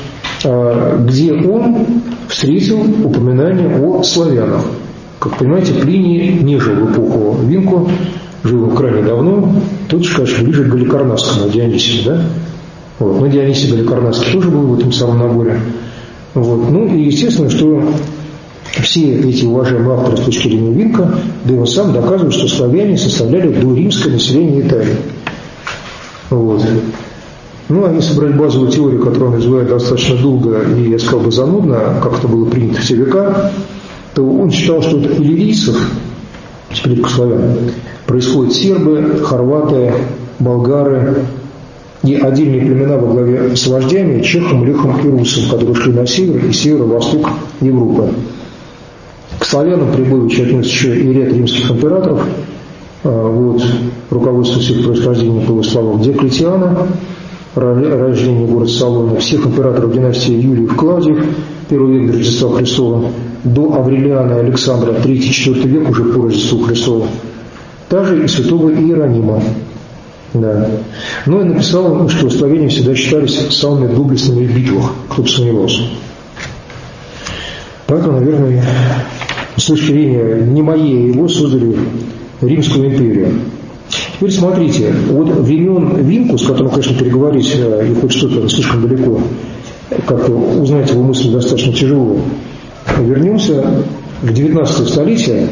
где он встретил упоминание о славянах. Как понимаете, Плиний не жил в эпоху Винку, жил крайне давно, тут же, конечно, ближе к Галикарнасскому Дионисию, да? Вот. Но Дионисий Галикарнасский тоже был в этом самом наборе. Вот. Ну и естественно, что все эти уважаемые авторы с точки зрения Винка, да и он сам доказывает, что славяне составляли доримское население Италии. Вот. Ну, а если брать базовую теорию, которую он развивает достаточно долго и, я сказал бы, занудно, как это было принято в те века, то он считал, что от иллирийцев, теперь славян, происходят сербы, хорваты, болгары и отдельные племена во главе с вождями чехом, лехом и русом, которые шли на север и северо-восток Европы. К славянам прибывши отнес еще и ряд римских императоров, вот, руководствуясь их происхождением по словам Диоклетиана, рождение города Салона, всех императоров династии Юлиев Клавдиев, первый век до Рождества Христова, до Аврелиана и Александра, третий-четвёртый век уже по Рождеству Христову, также и святого Иеронима. Да. Ну и написал, что славяне всегда считались самыми доблестными в битвах, кто бы сомневался. Поэтому, наверное, с точки зрения не моей, его создали Римскую империю. Теперь смотрите, вот времен Винку, с которым, конечно, переговорить и хоть что-то слишком далеко, как-то узнать его мысли достаточно тяжело. Вернемся к девятнадцатому столетию,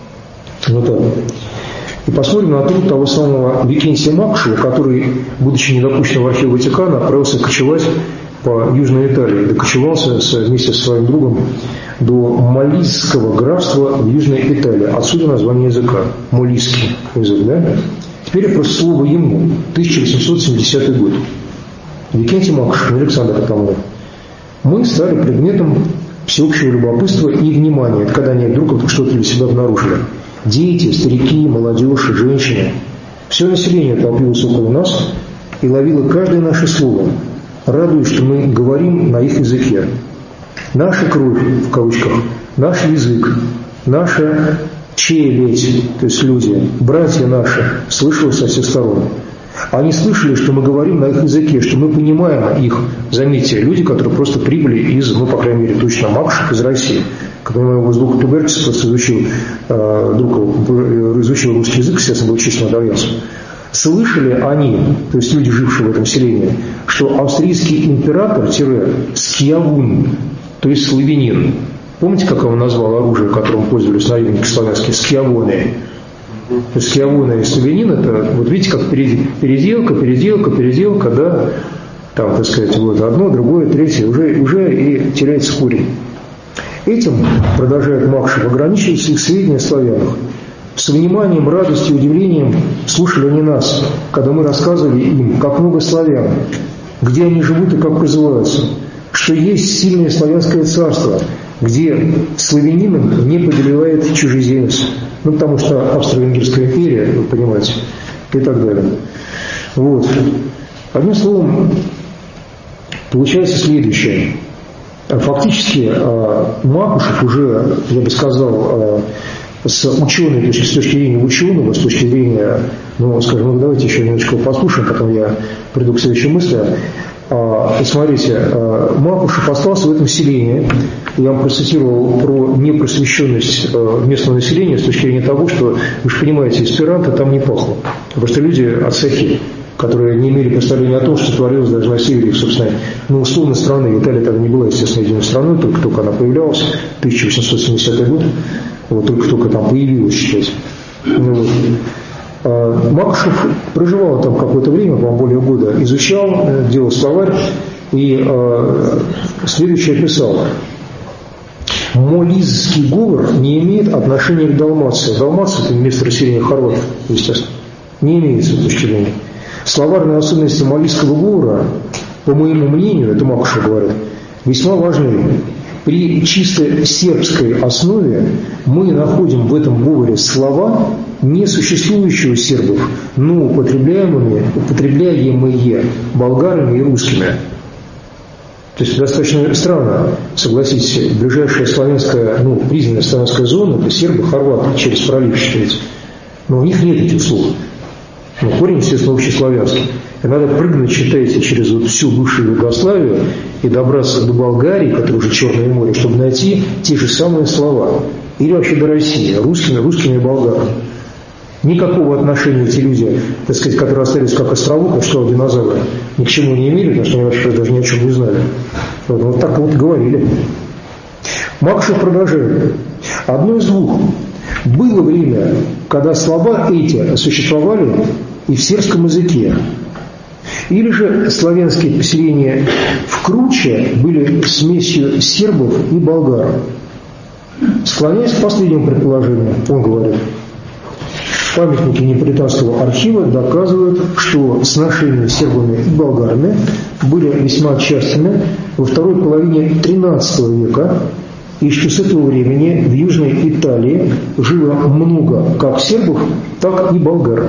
вот так, и посмотрим на труд того самого Викентия Макшева, который, будучи недопущенным в архив Ватикана, отправился кочевать по Южной Италии, докочевался вместе со своим другом до Молисского графства в Южной Италии. Отсюда название языка. Молисский язык, да? Теперь просто слово ему. тысяча восемьсот семидесятый год. Викентий Макшев, Александр Атаманов. Мы стали предметом всеобщего любопытства и внимания. Это когда они вдруг что-то для себя обнаружили. Дети, старики, молодежь, женщины. Все население толпилось около нас и ловило каждое наше слово, радуясь, что мы говорим на их языке. Наша кровь, в кавычках, наш язык, наша челядь, то есть люди, братья наши, слышалось со всех сторон. Они слышали, что мы говорим на их языке, что мы понимаем их. Заметьте, люди, которые просто прибыли из, ну, по крайней мере, точно Макшев из России. Как понимаю, его с двух Туберчис просто изучил, э, друг его, изучил русский язык, естественно, был чистым итальянцем. Слышали они, то есть люди, жившие в этом селении, что австрийский император-Скиавун, то есть славянин, помните, как он назвал оружие, которым пользовались наемники славянские? Скиавоны. Скиавоны и славянин, это, вот видите, как переделка, переделка, переделка, да, там, так сказать, вот одно, другое, третье, уже, уже и теряется корень. Этим, продолжает Макшев, ограничивались их сведения о славянах. С вниманием, радостью, удивлением слушали они нас, когда мы рассказывали им, как много славян, где они живут и как называются, что есть сильное славянское царство, где славянином не повелевает чужеземец, ну потому что Австро-Венгерская империя, вы понимаете, и так далее. Вот. Одним словом, получается следующее. Фактически Макушев уже, я бы сказал, с ученой точки, с точки зрения ученого, с точки зрения, ну, скажем, ну, давайте еще немножко послушаем, потом я приду к следующей мысли. Смотрите, Макушев остался в этом селении. Я вам процитировал про непросвещенность местного населения с точки зрения того, что, вы же понимаете, эсперанто там не пахло. Потому что люди отсеки, которые не имели представления о том, что творилось даже на севере, собственно, ну, условно страны. Италия тогда не была, естественно, единой страной, только-только она появлялась, тысяча восемьсот семидесятый год, вот только-только там появилась, считайте. Ну, вот. Макушев проживал там какое-то время, по-моему, более года, изучал, делал словарь и э, следующее писал. Молизский говор не имеет отношения к Далмации. Далмация – это место расселения хорватов, естественно. Не имеет с этой точки зрения. Словарные особенности молизского говора, по моему мнению, это Макушев говорит, весьма важны. При чисто сербской основе мы находим в этом говоре слова, не существующие у сербов, но употребляемые, употребляемые болгарами и русскими. То есть достаточно странно, согласитесь, ближайшая славянская, ну, признанная славянская зона – это сербы, хорваты, через пролив считается. Но у них нет этих слов. Но корень, естественно, общеславянский. И надо прыгнуть, считайте, через вот всю бывшую Югославию и добраться до Болгарии, которая уже Черное море, чтобы найти те же самые слова. Или вообще до России, русскими, русскими и болгарами. Никакого отношения эти люди, так сказать, которые остались как островок, как что динозавры, ни к чему не имели, потому что они вообще даже ни о чем не знали. Вот, вот так вот говорили. Макушев продолжает. Одно из двух. Было время, когда слова эти существовали и в сербском языке. Или же славянские поселения в Круче были смесью сербов и болгар. Склоняясь к последнему предположению, он говорит, памятники Неаполитанского архива доказывают, что сношения с сербами и болгарами были весьма частыми во второй половине тринадцатого века, и что с этого времени в Южной Италии жило много как сербов, так и болгар.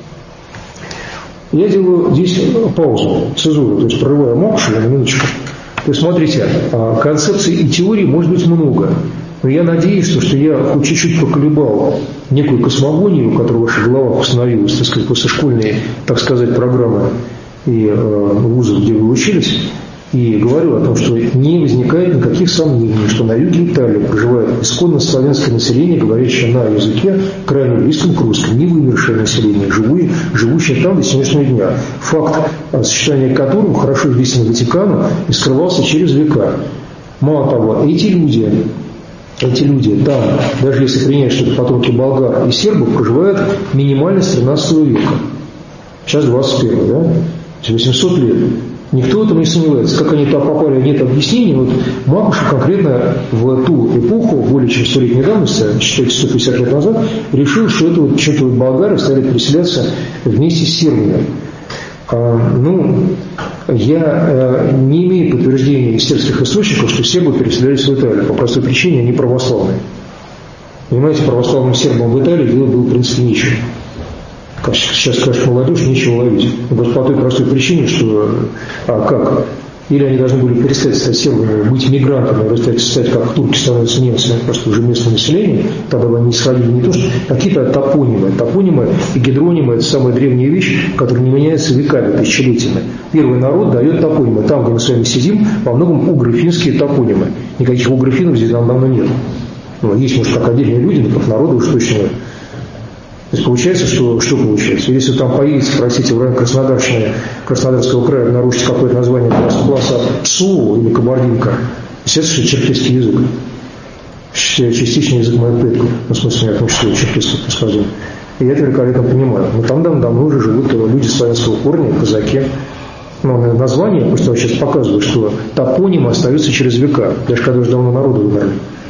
Я делаю здесь паузу, цезуру, то есть прорываю Макушева на минуточку. То есть, смотрите, концепций и теорий может быть много. Но я надеюсь, что я хоть чуть-чуть поколебал некую космогонию, которую ваша голова установилась, так сказать, после школьной, так сказать, программы и э, вузов, где вы учились, и говорю о том, что не возникает никаких сомнений, что на юге Италии проживает исконно славянское население, говорящее на языке, крайне близком к русскому, не вымершее население, живые, живущее там до сегодняшнего дня. Факт сочетания которого хорошо известен Ватикану и скрывался через века. Мало того, эти люди, эти люди там, даже если принять, что это потомки болгар и сербов, проживают минимально с тринадцатого века. Сейчас двадцать первый, да? восемьсот лет. Никто в этом не сомневается. Как они там попали, нет объяснений. Вот Макушев конкретно в ту эпоху, более чем столетней давности, считайте, сто пятьдесят лет назад, решил, что это вот что-то вот болгары стали переселяться вместе с сербами. А, ну, я а, не имею подтверждения из сербских источников, что сербы переселялись в Италию. По простой причине они православные. Понимаете, православным сербам в Италии дело было, в принципе, нечего. Как сейчас скажет молодежь, нечего ловить. Но по той простой причине, что а как? Или они должны были перестать стать сербами, быть мигрантами, перестать стать, как турки становятся немцами, просто уже местное население, тогда бы они исходили не то, что какие-то топонимы. Топонимы и гидронимы – это самая древняя вещь, которая не меняется веками, тысячелетиями. Первый народ дает топонимы. Там, где мы с вами сидим, во многом угро-финские топонимы. Никаких угро-финнов здесь давно нет. Ну, есть, может, как отдельные люди, но как народы уж точно нет. То есть получается, что, что получается? Если там поедете, простите, в район Краснодарщины, Краснодарского края, обнаружите какое-то название класса Псу или Кабардинка, естественно, что черкесский язык. Частичный язык моих предков, ну, в смысле, я отношусь к черкесскому происхождению. И я это великолепно понимаю. Но там давно уже живут люди славянского корня, казаки. Но название, просто я сейчас показываю, что топонимы остаются через века, даже когда уже давно народу умерли.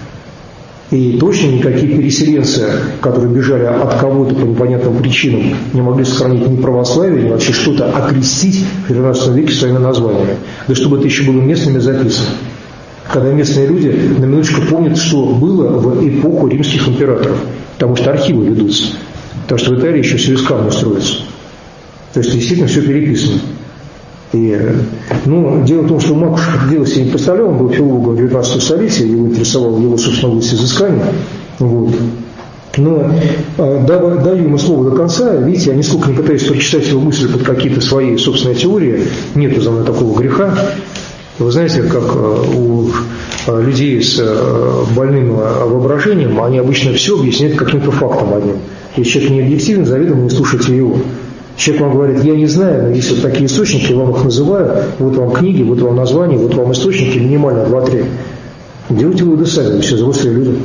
И точно никакие переселенцы, которые бежали от кого-то по непонятным причинам, не могли сохранить ни православие, ни вообще что-то окрестить в тринадцатом веке своими названиями. Да чтобы это еще было местными записано. Когда местные люди на минуточку помнят, что было в эпоху римских императоров. Потому что архивы ведутся. Потому что в Италии еще все из камня строится. То есть действительно все переписано. И, ну, дело в том, что Макуш дело себе не представлял, он был филологом девятнадцатого столетия, его интересовал его, собственно, область изыскания. Вот. Но э, даю ему слово до конца, видите, я нисколько не пытаюсь прочитать его мысли под какие-то свои собственные теории, нету за мной такого греха. Вы знаете, как э, у э, людей с э, больным воображением, они обычно все объясняют каким-то фактом одним. Если человек не объективен, заведомо не слушайте его. Человек вам говорит, я не знаю, но есть вот такие источники, я вам их называю, вот вам книги, вот вам названия, вот вам источники, минимально два-три. Делайте выводы сами, все взрослые люди.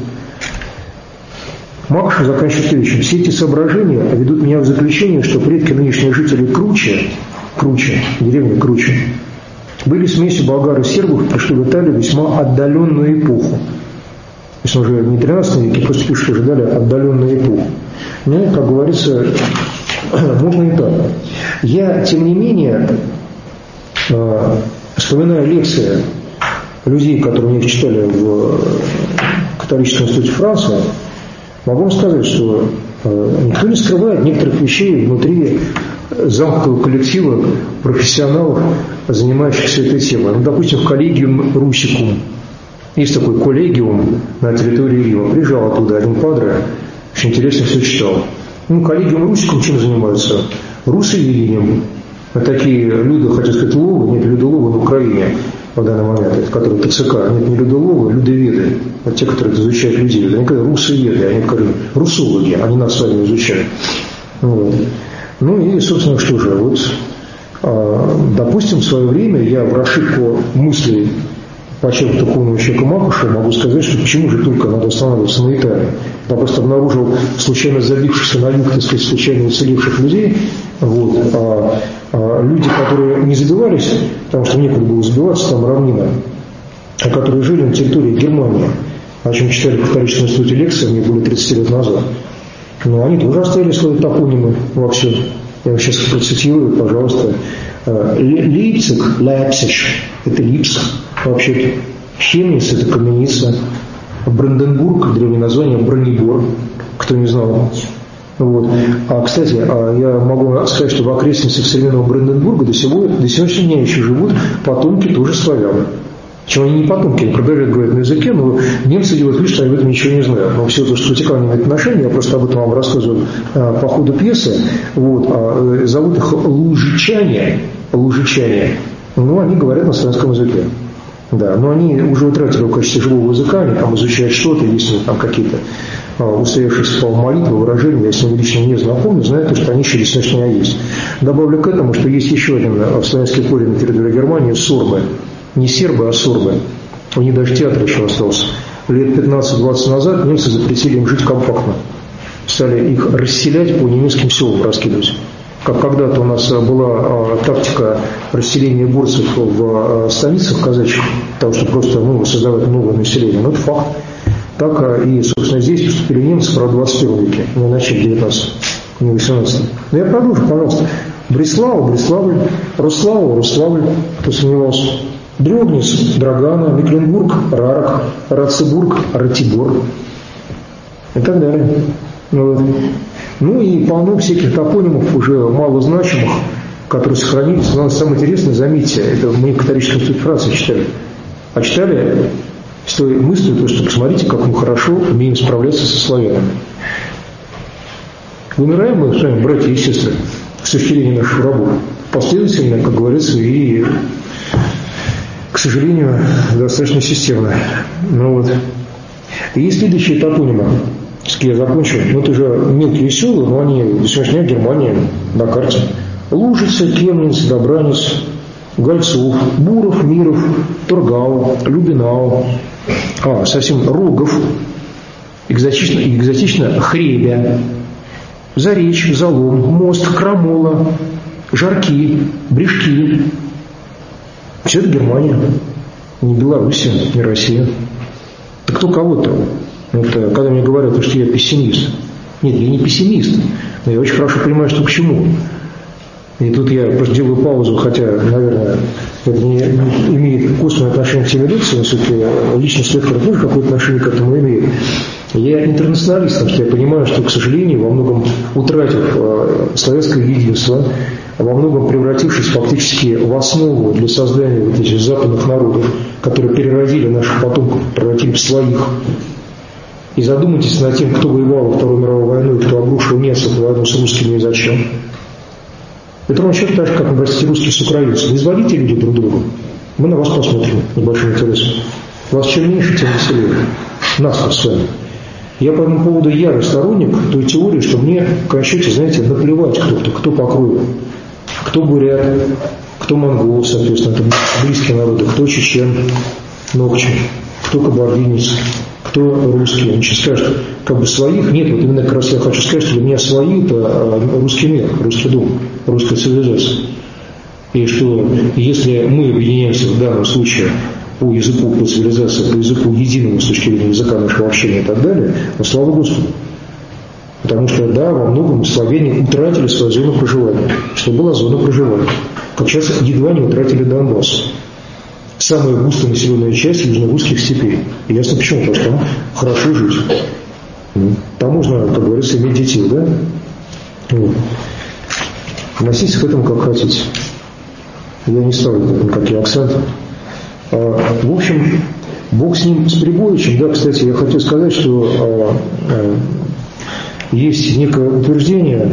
Макуш заканчивает следующим. Все эти соображения ведут меня в заключение, что предки нынешних жителей Круче, Круче, деревня Круче, были смесью болгар и сербов, пришли в Италию в весьма отдаленную эпоху. То есть уже не тринадцатом веке, просто пишут, что ждали отдаленную эпоху. Ну, как говорится, можно и так. Я, тем не менее, вспоминая лекции людей, которые мне читали в католическом институте Франции, могу вам сказать, что никто не скрывает некоторых вещей внутри замкнутого коллектива профессионалов, занимающихся этой темой. Ну, допустим, в коллегиум Русикум. Есть такой коллегиум на территории Рима. Приезжал оттуда один падре, очень интересно все читал. Ну, коллегиум Русикум чем занимаются? Русоведением. А такие люди, хотел сказать, ловы, нет, людоловы в Украине в данный момент, это которые ТЦК, нет, не людоловы, людоведы, а те, которые изучают людей, они говорят русоведы, они говорят русологи, они нас с вами изучают. Вот. Ну и, собственно, что же, вот, а, допустим, в свое время я в расшибку мыслей по чем такому человеку Макуша могу сказать, что почему же только надо останавливаться на Италии. Я просто обнаружил случайно забившихся на люк, так сказать, случайно уцелевших людей, вот, а, а люди, которые не забивались, потому что некуда было забиваться, там равнина, а которые жили на территории Германии, о чем читали в католическом институте лекции мне более тридцати лет назад. Но они тоже оставили свои топонимы во всем. Я вам сейчас процитирую, пожалуйста. Лейпциг, Лейпциг, это Липск, вообще-то. Хемниц, это Каменица. Бранденбург, древнее название, Бронебор, кто не знал. Вот. А, кстати, я могу сказать, что в окрестностях современного Бранденбурга до, сего, до сегодняшнего дня еще живут потомки тоже славян. Чем они не потомки, они продолжают говорить на языке, но немцы делают вид, что они об этом ничего не знают. Но все то, что Ватикан имеет отношение, я просто об этом вам рассказываю а, по ходу пьесы. Вот, а, зовут их лужичане, лужичане. Ну, они говорят на славянском языке. Да, но они уже утратили в качестве живого языка, они там изучают что-то, если там какие-то а, устоявшиеся молитвы, выражения, я с ними лично не знаком, знаю, что они еще действительно есть. Добавлю к этому, что есть еще один славянский корень на территории Германии – сорбы. Не сербы, а сорбы. У них даже театр еще остался. Лет пятнадцать-двадцать назад немцы запретили им жить компактно. Стали их расселять по немецким селам, раскидывать. Как когда-то у нас была а, тактика расселения горцев в а, станицах казачьих, потому что просто ну, создавать новое население. Но это факт. Так а, и, собственно, здесь поступили немцы, правда, в двадцать первом веке, не в начале девятнадцатого, не в восемнадцатом. Но я продолжу, пожалуйста. Бреслава, Бреславль, Рослава, Рославль, кто сомневался. Дрогниц, Драгана, Мекленбург, Рарок, Рацебург, Ратибор и так далее. Вот. Ну и полно всяких топонимов уже малозначимых, которые сохранились. Но самое интересное, заметьте, это мы в католическом институте Франции читали. А читали с той мыслью, что посмотрите, как мы хорошо умеем справляться со славянами. Вымираем мы с вами, братья и сестры, с точки зрения наших врагов. Последовательно, как говорится, и к сожалению, достаточно системно. Ну вот. И есть следующие топонимы. Я закончу. Ну, это же мелкие села, но они до сегодняшнего дня Германия на карте. Лужица, Кемниц, Добранец, Гольцов, Буров, Миров, Тургау, Любинау. А, совсем Рогов. Экзотично, экзотично Хребя. Заречь, Залом, Мост, Крамола, Жарки, Брешки. Все это Германия, не Белоруссия, не Россия. Да кто кого-то? Это, когда мне говорят, что я пессимист. Нет, я не пессимист, но я очень хорошо понимаю, что к чему. И тут я просто делаю паузу, хотя, наверное, это не, не имеет косвенное отношение к теме лекции, но все-таки личность лектора тоже какое-то отношение к этому имеет. Я интернационалист, потому что я понимаю, что, к сожалению, во многом утратив э, славянское единство, во многом превратившись фактически в основу для создания вот этих западных народов, которые переродили наших потомков, превратили в своих. И задумайтесь над тем, кто воевал во Вторую мировую войну и кто обрушил несколько войну с русскими и зачем. Это ровно так же, как, простите, русские с украинцами. Не изводите люди друг друга. Мы на вас посмотрим с большим интересом. Вас чем меньше, тем веселее. Нас с вами. Я по этому поводу ярый сторонник той теории, что мне, в конечном счете, знаете, наплевать кто-то, кто по крови. Кто бурят, кто монгол, соответственно, это близкие народы, кто чечен, ногчи, кто кабардинец, кто русский. Они сейчас скажут, как бы своих нет. Вот именно как раз я хочу сказать, что для меня свои – это русский мир, русский дом, русская цивилизация. И что если мы объединяемся в данном случае по языку, по цивилизации, по языку единому с точки зрения языка нашего общения и так далее, но слава Господу. Потому что, да, во многом славяне утратили свою зону проживания, что была зона проживания. Как сейчас едва не утратили Донбасс. Самая густонаселенная часть южно-русских степей. И ясно почему, потому что там хорошо жить. Там можно, как говорится, иметь детей, да? Вот. Относитесь к этому как хотите. Я не ставлю никакие акценты. А, в общем, Бог с ним, с Прибоевичем. Да, кстати, я хотел сказать, что а, а, есть некое утверждение,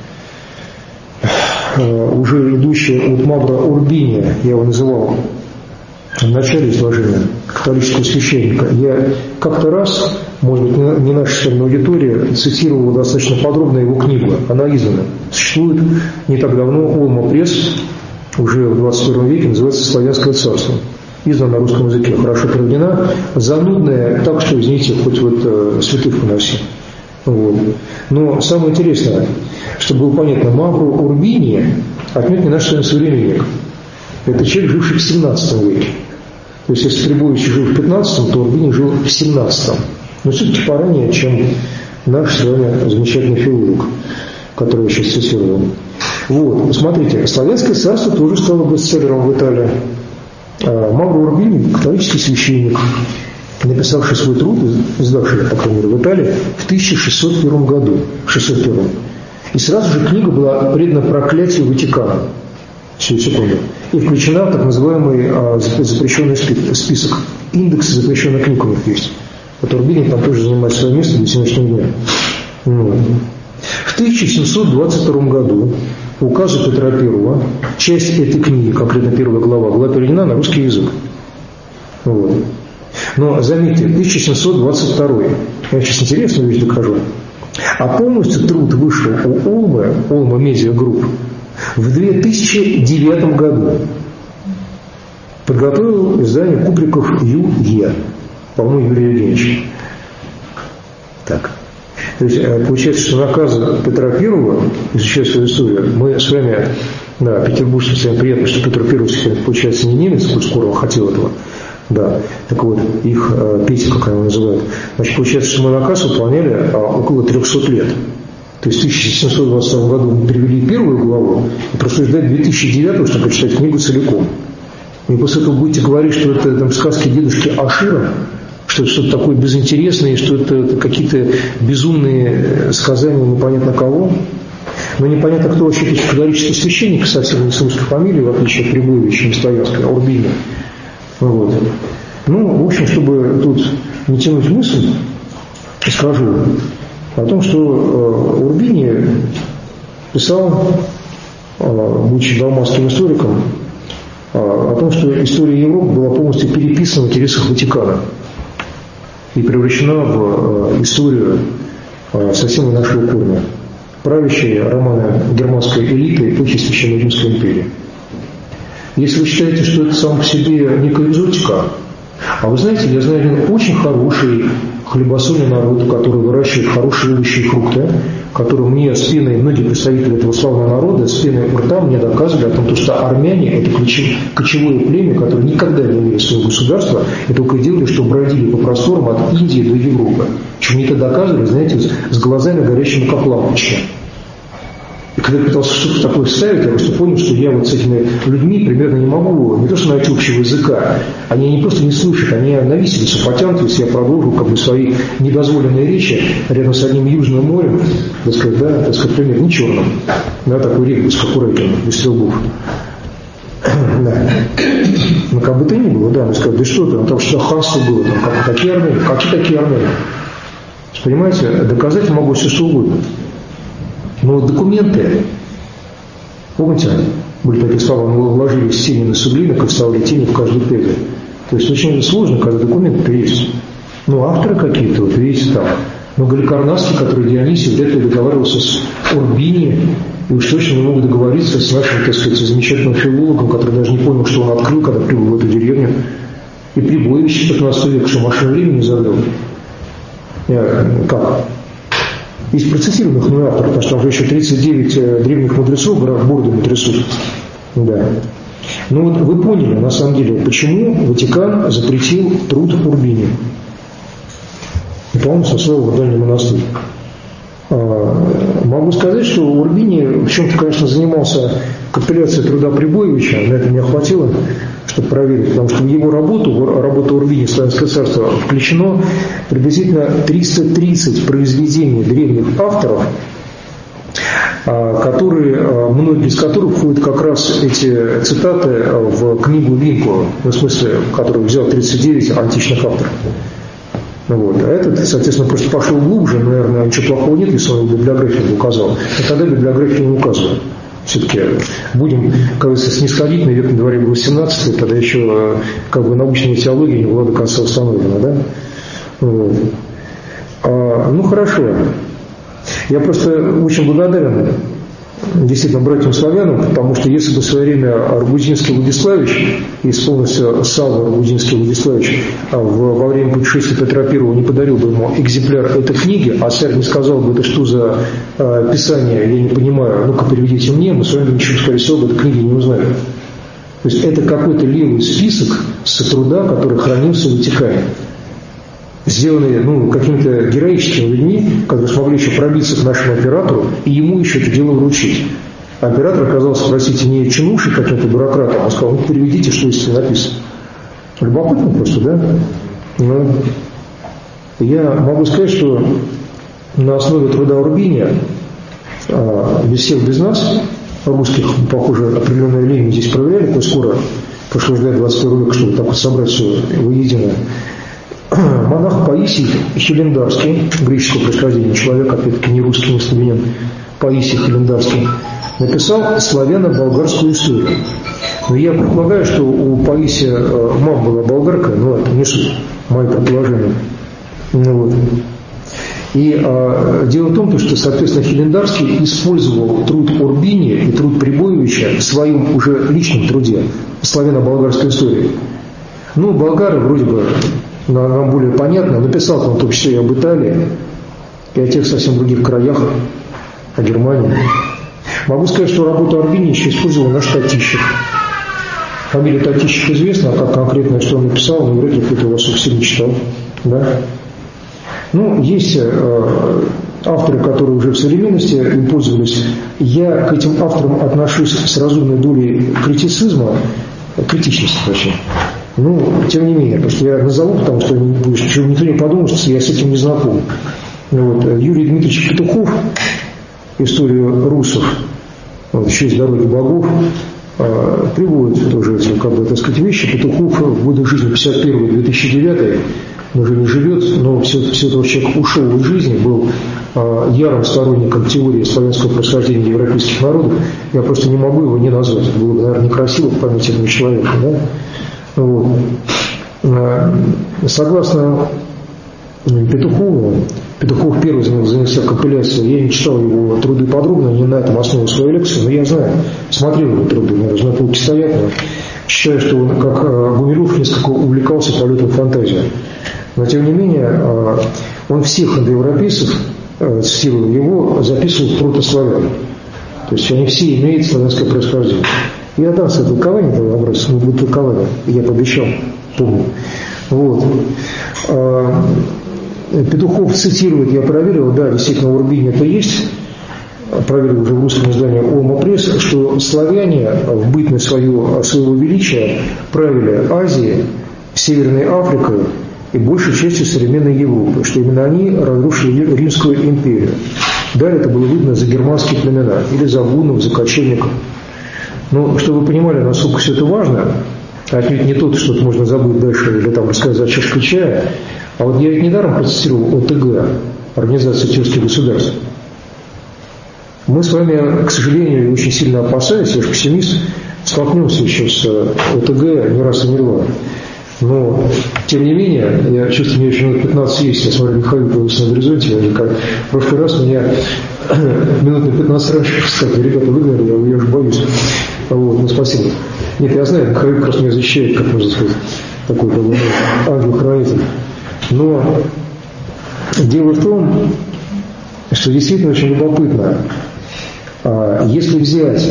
а, уже идущее от Мавра Урбиния, я его называл в начале изложения, католического священника. Я как-то раз, может быть, не наша с вами аудитория, цитировал достаточно подробно его книгу. Она издана. Существует не так давно Олма Пресс, уже в двадцать первом веке, называется «Славянское царство». Издана на русском языке, хорошо переведена, занудная, так что, извините, хоть вот э, святых поноси. Вот. Но самое интересное, чтобы было понятно, Мавро Урбини отнюдь не наш с вами современник. Это человек, живший в семнадцатом веке. То есть, если Прибоевич жил в пятнадцатом, то Урбини жил в семнадцатом. Но все-таки поранее, чем наш с вами замечательный филолог, которого я сейчас цитировал. Вот, смотрите, «Славянское царство» тоже стало бестселлером в Италии. Мавро Урбини, католический священник, написавший свой труд, издавший, по крайней мере, в Италии, в тысяча шестьсот первом году. шестьсот первом. И сразу же книга была предана проклятию Ватикана. Все, секунду. И включена в так называемый а, запрещенный список. Индекс запрещенных книг у них есть. Вот Урбини там тоже занимает свое место до сегодняшнего дня. Ну. В тысяча семьсот двадцать втором году по указу Петра Первого часть этой книги, конкретно первая глава, была переведена на русский язык. Вот. Но заметьте, тысяча семьсот двадцать второй. Я сейчас интересную вещь докажу. А полностью труд вышел у Олмы, Олма Медиа Групп, в две тысячи девятом году. Подготовил издание Кубриков Ю Е. По-моему, Юрий Евгеньевич. Так. То есть, получается, что наказы Петра Первого, изучая свою историю, мы с вами, да, петербуржцам всем приятно, что Петр Первый, получается, не немец, коль скоро он хотел этого. Да, так вот, их э, Петя, как они его называют. Значит, получается, что мы наказ выполняли а, около трехсот лет. То есть в тысяча семьсот двадцать втором году мы перевели первую главу, и просто ждать две тысячи девятого, чтобы прочитать книгу целиком. И после этого будете говорить, что это там сказки дедушки Ашира, что это что-то такое безинтересное, что это, это какие-то безумные сказания непонятно кого. Но непонятно, кто вообще тут католический священник, совсем не с русской фамилией, в отличие от Прибоевича и Славянской, Урбини. Вот. Ну, в общем, чтобы тут не тянуть мысль, скажу о том, что э, Урбини писал, э, будучи далматским историком, э, о том, что история Европы была полностью переписана в интересах Ватикана и превращена в э, историю э, совсем нашего корня, правящей романо-германской элиты эпохи Священной Римской империи. Если вы считаете, что это сам по себе некая экзотика, а вы знаете, я знаю один очень хороший хлебосольный народ, который выращивает хорошие овощи и фрукты, который мне с пеной, многие представители этого славного народа, с пеной у рта мне доказывали о том, что армяне – это кочевое племя, которое никогда не имели своего государства, и только делали, что бродили по просторам от Индии до Европы. Причем мне это доказывали, знаете, с глазами горящими, как лампочки. И когда я пытался что-то такое вставить, я просто понял, что я вот с этими людьми примерно не могу не то что найти общего языка, они не просто не слышат, они на виселицу потянут, если я продолжу как бы свои недозволенные речи рядом с одним Южным морем, так сказать, да, так сказать, пример, не черным, да, такой рек бесконкурентный, без стрелков. Да. Ну, как бы то ни было, да, мы сказали, да что там, там что ханство было, там, как, какие армяне, какие такие армяне. Понимаете, доказать я могу все что угодно. Но документы, помните, были такие слова, мы вложили тени на суглинок и вставили тени в каждую петлю. То есть очень сложно, когда документы есть. Ну, авторы какие-то, вот видите, там, ну, Галикарнасский, который Дионисий, вряд ли договаривался с Урбини, и уж точно не могут договориться с нашим, так сказать, замечательным филологом, который даже не понял, что он открыл, когда прибыл в эту деревню. И Прибоевич пятнадцатого века, что машину времени завел. Как? Из процитированных мной авторов, потому что там же еще тридцать девять древних мудрецов бородами трясут. Да. Ну вот вы поняли, на самом деле, почему Ватикан запретил труд Урбини. И, по-моему, сослал в дальний монастырь. А, могу сказать, что Урбини в чем-то, конечно, занимался компиляцией труда Прибоевича, на это не хватило, чтобы проверить, потому что в его работу, в работу Урбини «Славянское царство» включено приблизительно триста тридцать произведений древних авторов, которые, многие из которых входят как раз эти цитаты в книгу Линку, в смысле, который взял тридцать девять античных авторов. Вот. А этот, соответственно, просто пошел глубже, наверное, ничего плохого нет, если он библиографию не указал. А тогда библиографию не указывал. Все-таки будем, кажется, снисходительны, век на дворе был восемнадцатый, тогда еще как бы научная теология не была до конца установлена, да? Вот. А, ну, хорошо. Я просто очень благодарен действительно братьям славянам, потому что если бы в свое время Арбузинский Владиславич, исполнился Савва Арбузинский Владиславич, во время путешествия Петра Первого не подарил бы ему экземпляр этой книги, а царь не сказал бы, это что за э, писание, я не понимаю, ну-ка переведите мне, мы с вами ничего, скорее всего, об этой книге не узнаем. То есть это какой-то левый список с труда, который хранился в Ватикане, сделанные ну, какими-то героическими людьми, которые смогли еще пробиться к нашему оператору и ему еще это дело вручить. А оператор оказался, простите, не чинушей каким-то бюрократом, он сказал, ну переведите, что здесь написано. Любопытно просто, да? Но я могу сказать, что на основе труда Урбини, без всех, без нас, русских, похоже, определенное время здесь проверяли, то скоро прошло ждать двадцать первый век, чтобы так вот собрать все воедино. Монах Паисий Хилендарский, греческого происхождения, человек, опять-таки, не русский, не славянин, Паисий Хилендарский, написал славяно-болгарскую историю. Но я предполагаю, что у Паисия мама была болгарка, но это не суть, мои предположения. Ну, вот. И а, дело в том, что, соответственно, Хилендарский использовал труд Урбини и труд Прибоевича в своем уже личном труде, славяно-болгарской истории. Ну, болгары вроде бы нам более понятно, написал он в том числе и об Италии, и о тех совсем других краях, о Германии. Могу сказать, что работу Урбини еще использовал наш Татищев. Фамилия Татищев известна, а как конкретно, что он написал, но вряд ли кто-то у вас их сильно читал. Да? Ну, есть э, авторы, которые уже в современности им пользовались. Я к этим авторам отношусь с разумной долей критицизма, критичности, точнее. Ну, тем не менее, потому что я назову, потому что никто не подумает, что я с этим не знаком. Вот, Юрий Дмитриевич Петухов, историю русов, вот, «Честь дороги богов», э, приводит тоже эти, как бы, так сказать, вещи. Петухов в годы жизни пятьдесят первый — две тысячи девятый он уже не живет, но все, все этого человек ушел из жизни, был э, ярым сторонником теории славянского происхождения европейских народов. Я просто не могу его не назвать. Это было бы, наверное, некрасиво в памяти этого человека. Да? Вот. Согласно Петухову, Петухов первый занялся компиляцией, я не читал его труды подробно, не на этом основе своей лекции, но я знаю, смотрел его труды, наверное, на полке стоят, но считаю, что он, как Гумилев, несколько увлекался полетом фантазии. Но, тем не менее, он всех индоевропейцев, цитирую его, записывал в протославян. То есть они все имеют славянское происхождение. Я дам свое толкование этого вопроса, но будет толкование, я пообещал, помню. Вот. Петухов цитирует, я проверил, да, действительно, в Урбине это есть. проверил уже в русском издании Ома Пресс, что славяне в бытность свою, своего величия правили Азией, Северной Африкой и большей частью современной Европы, что именно они разрушили Римскую империю. Далее это было видно за германские племена, или за гуннов, за кочевников. Но чтобы вы понимали, насколько все это важно, отнюдь не то, что можно забыть дальше или там рассказать за чашкой чая, а вот я недаром процитировал ОТГ, Организацию тюркских государств. Мы с вами, к сожалению, очень сильно опасаясь, я же пессимист, столкнемся еще с ОТГ не раз и не два. Но, тем не менее, я чувствую, мне еще минут пятнадцать есть, я смотрю, Михаил появился на горизонте, я как в прошлый раз меня минут на пятнадцать раньше, кстати, ребята выгнали, я уже боюсь. Вот, ну спасибо. Нет, я знаю, Михаил как раз меня защищает, как можно сказать, такой как бы, ангел-хранитель. Но дело в том, что действительно очень любопытно, если взять,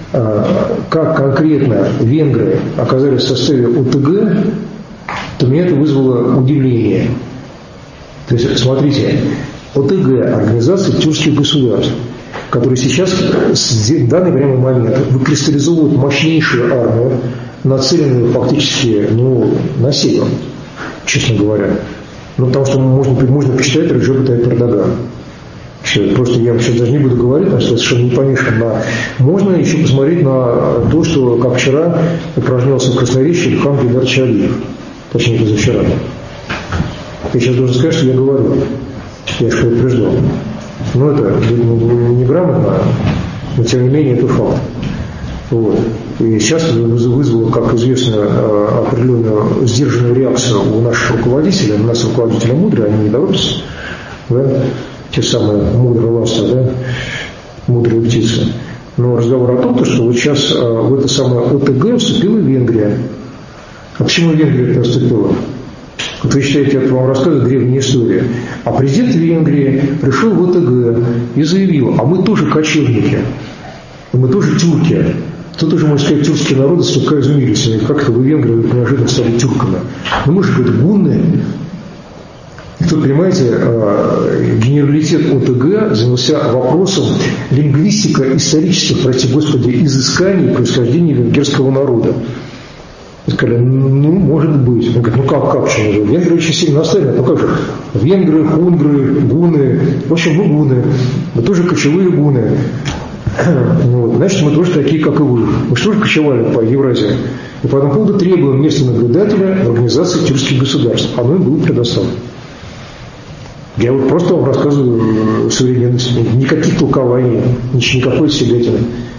как конкретно венгры оказались в составе ОТГ, то меня это вызвало удивление. То есть, смотрите, ОТГ, Организация тюркских государств, которые сейчас в данный прямой момент выкристаллизовывают мощнейшую армию, нацеленную фактически ну, на север, честно говоря. Ну, потому что можно, можно посчитать Реджепа Тайипа Эрдогана. Просто я сейчас даже не буду говорить, потому что совершенно не помешан на... Можно еще посмотреть на то, что как вчера упражнялся в красноречии Ильхам Гейдарович Алиев. Точнее, позавчера. Я сейчас должен сказать, что я говорю. Я же предупреждал. Но это неграмотно, но тем не менее это факт. Вот. И сейчас это вызвало, как известно, определенную сдержанную реакцию у наших руководителей. У нас руководители мудрые, они не торопятся. Да? Те самые мудрые ласты, да? Мудрые птицы. Но разговор о том, что вот сейчас в это самое ОТГ вступила Венгрия. А почему Венгрия это вступила? Вот вы считаете, я вам рассказываю древнюю историю. А президент Венгрии пришел в ОТГ и заявил, а мы тоже кочевники, мы тоже тюрки. Тут уже, можно сказать, тюркские народы слегка изумились. Как-то вы, венгры, неожиданно стали тюрками. Ну мы же, говорит, гунны. И тут, понимаете, генералитет ОТГ занялся вопросом лингвистико-исторических, прости господи, изысканий происхождения венгерского народа. И сказали, ну, может быть. Он говорит, ну как, как, почему же? Венгры очень сильно настаивают. Ну как же? Венгры, хунгры, гуны. В общем, мы гуны. Мы тоже кочевые гуны. Вот. Значит, мы тоже такие, как и вы. Мы что же кочевали по Евразии? И по этому поводу требуем места наблюдателя в Организации тюркских государств. Оно им было предоставлено. Я вот просто вам рассказываю современность. Никаких толкований, никакой себятины.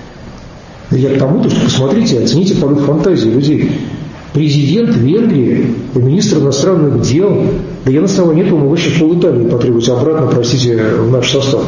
Я к тому, что посмотрите, оцените полет фантазии людей. Президент Венгрии и министр иностранных дел, да я на основании этого могу сейчас пол Италии потребовать обратно, простите, в наш состав.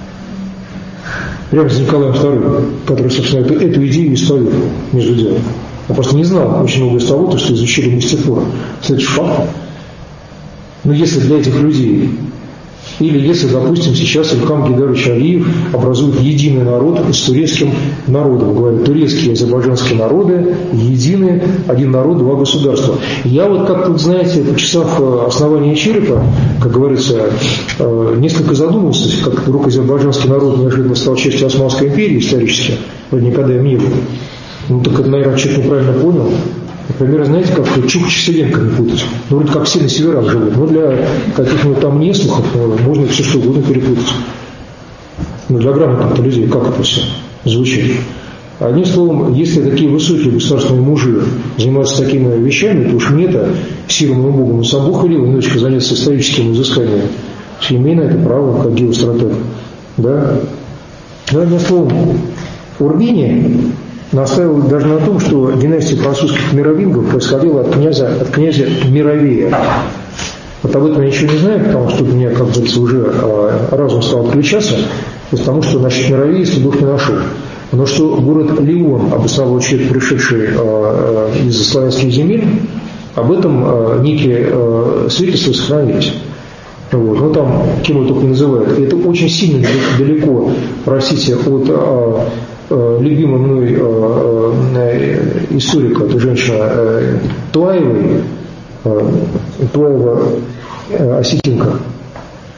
Прямо с Николаем вторым, который, собственно, эту, эту идею исповедовал между делом. Я просто не знал очень много из того, что изучили мы с тех пор. Это же факт. Но если для этих людей, или если, допустим, сейчас Ильхам Гейдарович Алиев образует единый народ с турецким народом, говорят, турецкие и азербайджанские народы, единый, один народ, два государства. Я вот как-то, знаете, почесав основание черепа, как говорится, несколько задумался, как вдруг азербайджанский народ неожиданно стал частью Османской империи исторически, вроде никогда им не было. Ну так это, наверное, человек неправильно понял. Например, знаете, как Чукчи с Селенками путать. Ну, вроде как все на северах живут. Но для каких-нибудь там неслухов можно все что угодно перепутать. Ну, для грамотных людей как это все звучит. Одним словом, если такие высокие государственные мужи занимаются такими вещами, то уж мне-то, сильному Богу, сам Бог велел немножечко заняться историческими изысканиями. Имею на это право, как геостратег. Да? Но, одним словом, Урбини настаивал даже на том, что династия французских мировингов происходила от князя, от князя Мировея. Вот об этом я ничего не знаю, потому что у меня, как говорится, уже э, разум стал отключаться, потому что, значит, Мировея следов не нашел. Но что город Лион обосновал человек, пришедший э, э, из славянских земель, об этом э, некие э, свидетельства сохранились. Вот. Ну там, кем его только не называют. И это очень сильно далеко, простите, от э, э, любимой мной э, э, историка, это женщина э, Туаевой, э, Туаева э, Осетинка.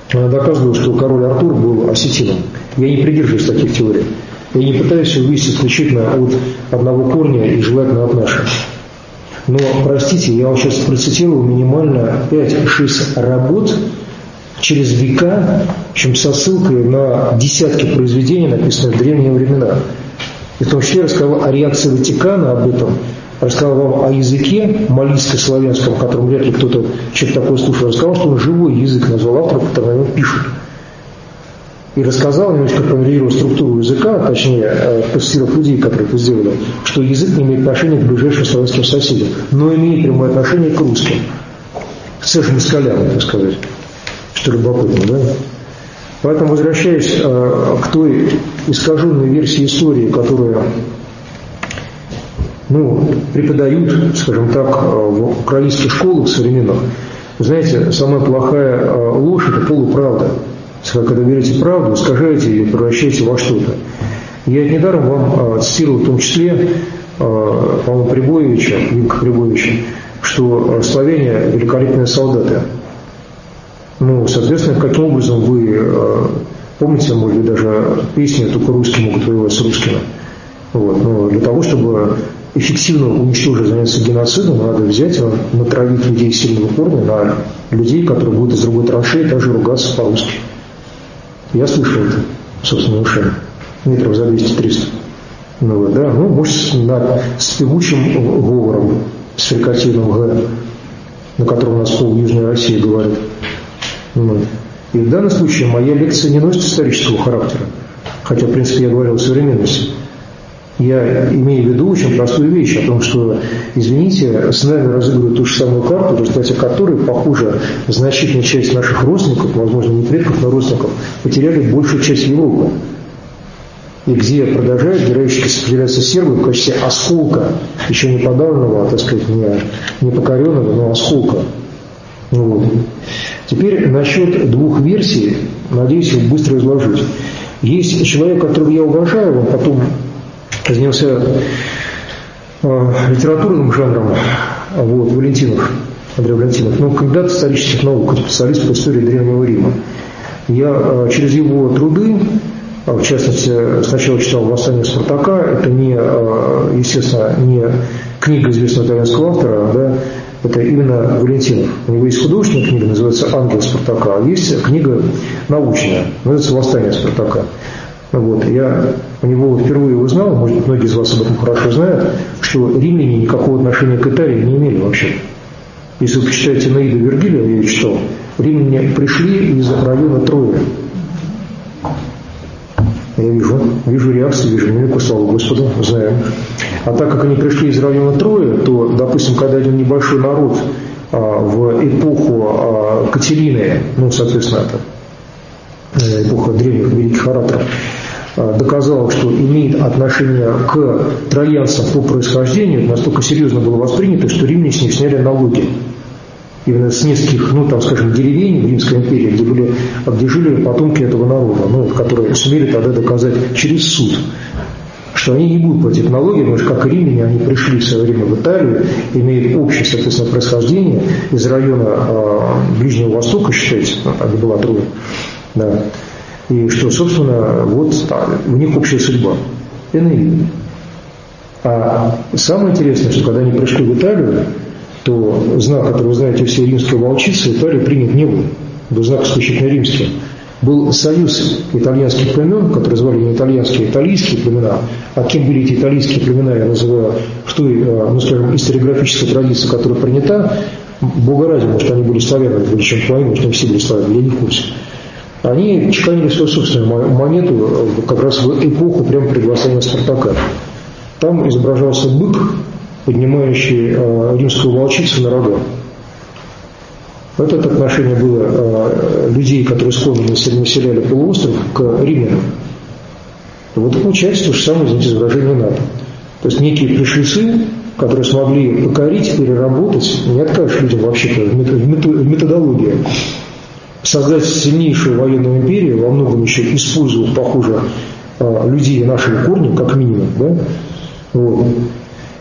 Она доказывала, что король Артур был осетином. Я не придерживаюсь таких теорий. Я не пытаюсь увидеть исключительно от одного корня и желательно от нашего. Но, простите, я вам сейчас процитировал минимально пять-шесть работ через века, чем со ссылкой на десятки произведений, написанных в древние времена. И в том числе я рассказал о реакции Ватикана об этом, рассказал вам о языке малийско-славянском, о котором вряд ли кто-то что-то такое слушал, рассказал, что он живой язык назвал авторов, которые на нем пишут. И рассказал, немножко проанализировал структуру языка, точнее, посетил людей, которые это сделали, что язык не имеет отношения к ближайшим славянским соседям, но имеет прямое отношение к русским. К цежмискалянам, так сказать. Что любопытно, да? Поэтому, возвращаясь э, к той искаженной версии истории, которую ну, преподают, скажем так, в украинских школах современных, знаете, самая плохая э, ложь – это полуправда. Когда верите правду, искажаете ее, превращаете во что-то. Я недаром вам э, цитировал в том числе, э, по-моему, Прибоевича, Вилка Прибоевича, что славяне – великолепные солдаты. Ну, соответственно, каким образом вы э, помните, может быть, даже песни «Только русские могут воевать с русскими». Вот. Но для того, чтобы эффективно уничтожить, заняться геноцидом, надо взять, натравить людей сильного корня на людей, которые будут из другой траншеи также ругаться по-русски. Я слышал это, собственно, ушами, метров за двести-триста. Ну, вот, да, ну, может, на, с певучим говором, с фрикативным «г», на котором у нас пол Южной России говорит. Ну, и в данном случае моя лекция не носит исторического характера, хотя, в принципе, я говорил о современности. Я имею в виду очень простую вещь о том, что, извините, с нами разыгрывают ту же самую карту, в результате которой, похоже, значительная часть наших родственников, возможно, не предков, но родственников, потеряли большую часть Европы. И где продолжают героически сопротивляться сербы в качестве осколка, еще не подавленного, так сказать, не, не покоренного, но осколка. Вот. Теперь насчет двух версий, надеюсь, их быстро изложить. Есть человек, которого я уважаю, он потом занялся э, литературным жанром, вот, Валентинов, Андрей Валентинов, но кандидат исторических наук, специалист по истории Древнего Рима. Я э, через его труды, э, в частности, сначала читал «Восстание Спартака», это не, э, естественно, не книга известного итальянского автора, да, это именно Валентинов. У него есть художественная книга, называется «Ангел Спартака», а есть книга научная, называется «Восстание Спартака». Вот. Я у него впервые узнал, может быть, многие из вас об этом хорошо знают, что римляне никакого отношения к Италии не имели вообще. Если вы почитаете Энеиду Вергилия, я ее читал, римляне пришли из района Трои. Я вижу, вижу реакцию, вижу мимику, слава Господу, знаю. А так как они пришли из района Трои, то, допустим, когда один небольшой народ а, в эпоху а, Катерины, ну, соответственно, это эпоха древних великих ораторов, доказал, что имеет отношение к троянцам по происхождению, настолько серьезно было воспринято, что римляне с них сняли налоги. Именно с нескольких, ну, там, скажем, деревень в Римской империи, где, были, где жили потомки этого народа, ну, которые сумели тогда доказать через суд, что они не будут платить налоги, потому что, как и римляне, они пришли в свое время в Италию, имеют общее, соответственно, происхождение из района э, Ближнего Востока, считайте, а не была Троя, да. И что, собственно, вот у них общая судьба. Энеида. А самое интересное, что когда они пришли в Италию, то знак, который вы знаете, все римские волчицы, Италии принят не был. Был знак исключительно римский. Был союз итальянских племен, которые звали не итальянские, а итальянские племена. А кем были эти итальянские племена, я называю в той, ну, скажем, историографической традиции, которая принята, Бога ради, может, они были славянами, были чем половину, может, они все были славянами, я не в курсе. Они чеканили свою собственную монету как раз в эпоху прямо перед восстанием Спартака. Там изображался бык, поднимающий э, римскую волчицу на рога. Вот это отношение было э, людей, которые склонно населяли полуостров, к римлянам. И вот получается то же самое, извините, изображение НАТО. То есть некие пришельцы, которые смогли покорить, переработать, не откажешь людям вообще-то в методологии, создать сильнейшую военную империю, во многом еще использовав, похоже, людей нашего корня, как минимум, да? Вот.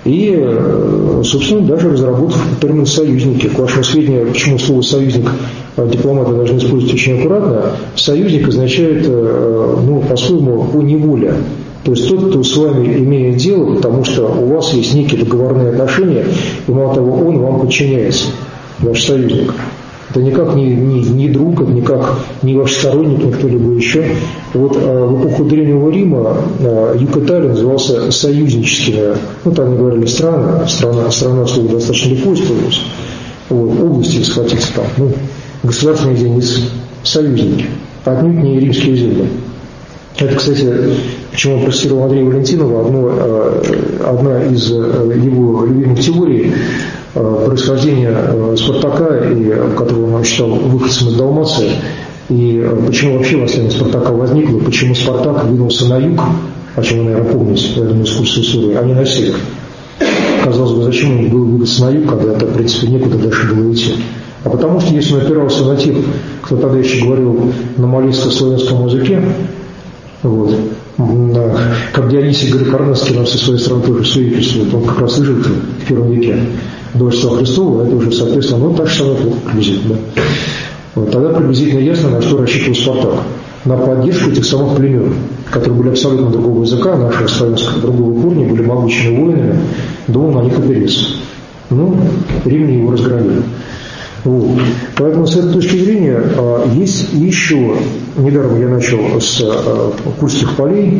И, собственно, даже разработав термин «союзники». К вашему сведению, почему слово «союзник» дипломаты должны использовать очень аккуратно, союзник означает, ну, по-своему, по неволе. То есть тот, кто с вами имеет дело, потому что у вас есть некие договорные отношения, и мало того, он вам подчиняется, ваш союзник. Это никак не, не, не друг, это никак не ваш сторонник, ни кто-либо еще. Вот в эпоху Древнего Рима юг Италии назывался союзническими, ну там говорили страна, страна, страна слово достаточно легко используется. Вот, области схватиться там, ну, государственные единицы, союзники, отнюдь не римские земли. Это, кстати, почему я процитировал Андрея Валентинова, одно, одна из его любимых теорий происхождения Спартака, и, которого он считал выходцем из Далмации, и почему вообще восстание Спартака возникло, почему Спартак двинулся на юг, о чем вы, наверное, помните, я думаю, из курса истории, а не на север. Казалось бы, зачем ему было двигаться на юг, когда это, в принципе, некуда дальше было идти. А потому что, если он опирался на тех, кто тогда еще говорил на малийско-славянском языке, вот, на, как Дионисий Галикарнасский нам со своей стороны тоже свидетельствует, он как раз и жил в первом веке до Рождества Христова, а это уже, соответственно, ну, так же самое плохо приблизительно. Да. Вот, тогда приблизительно ясно, на что рассчитывал Спартак. На поддержку этих самых племен, которые были абсолютно другого языка, нашего славянского другого корня, были могучими воинами, думал на них опереться. Ну, римляне его разгромили. Вот. Поэтому с этой точки зрения есть еще, недаром я начал с Курских полей,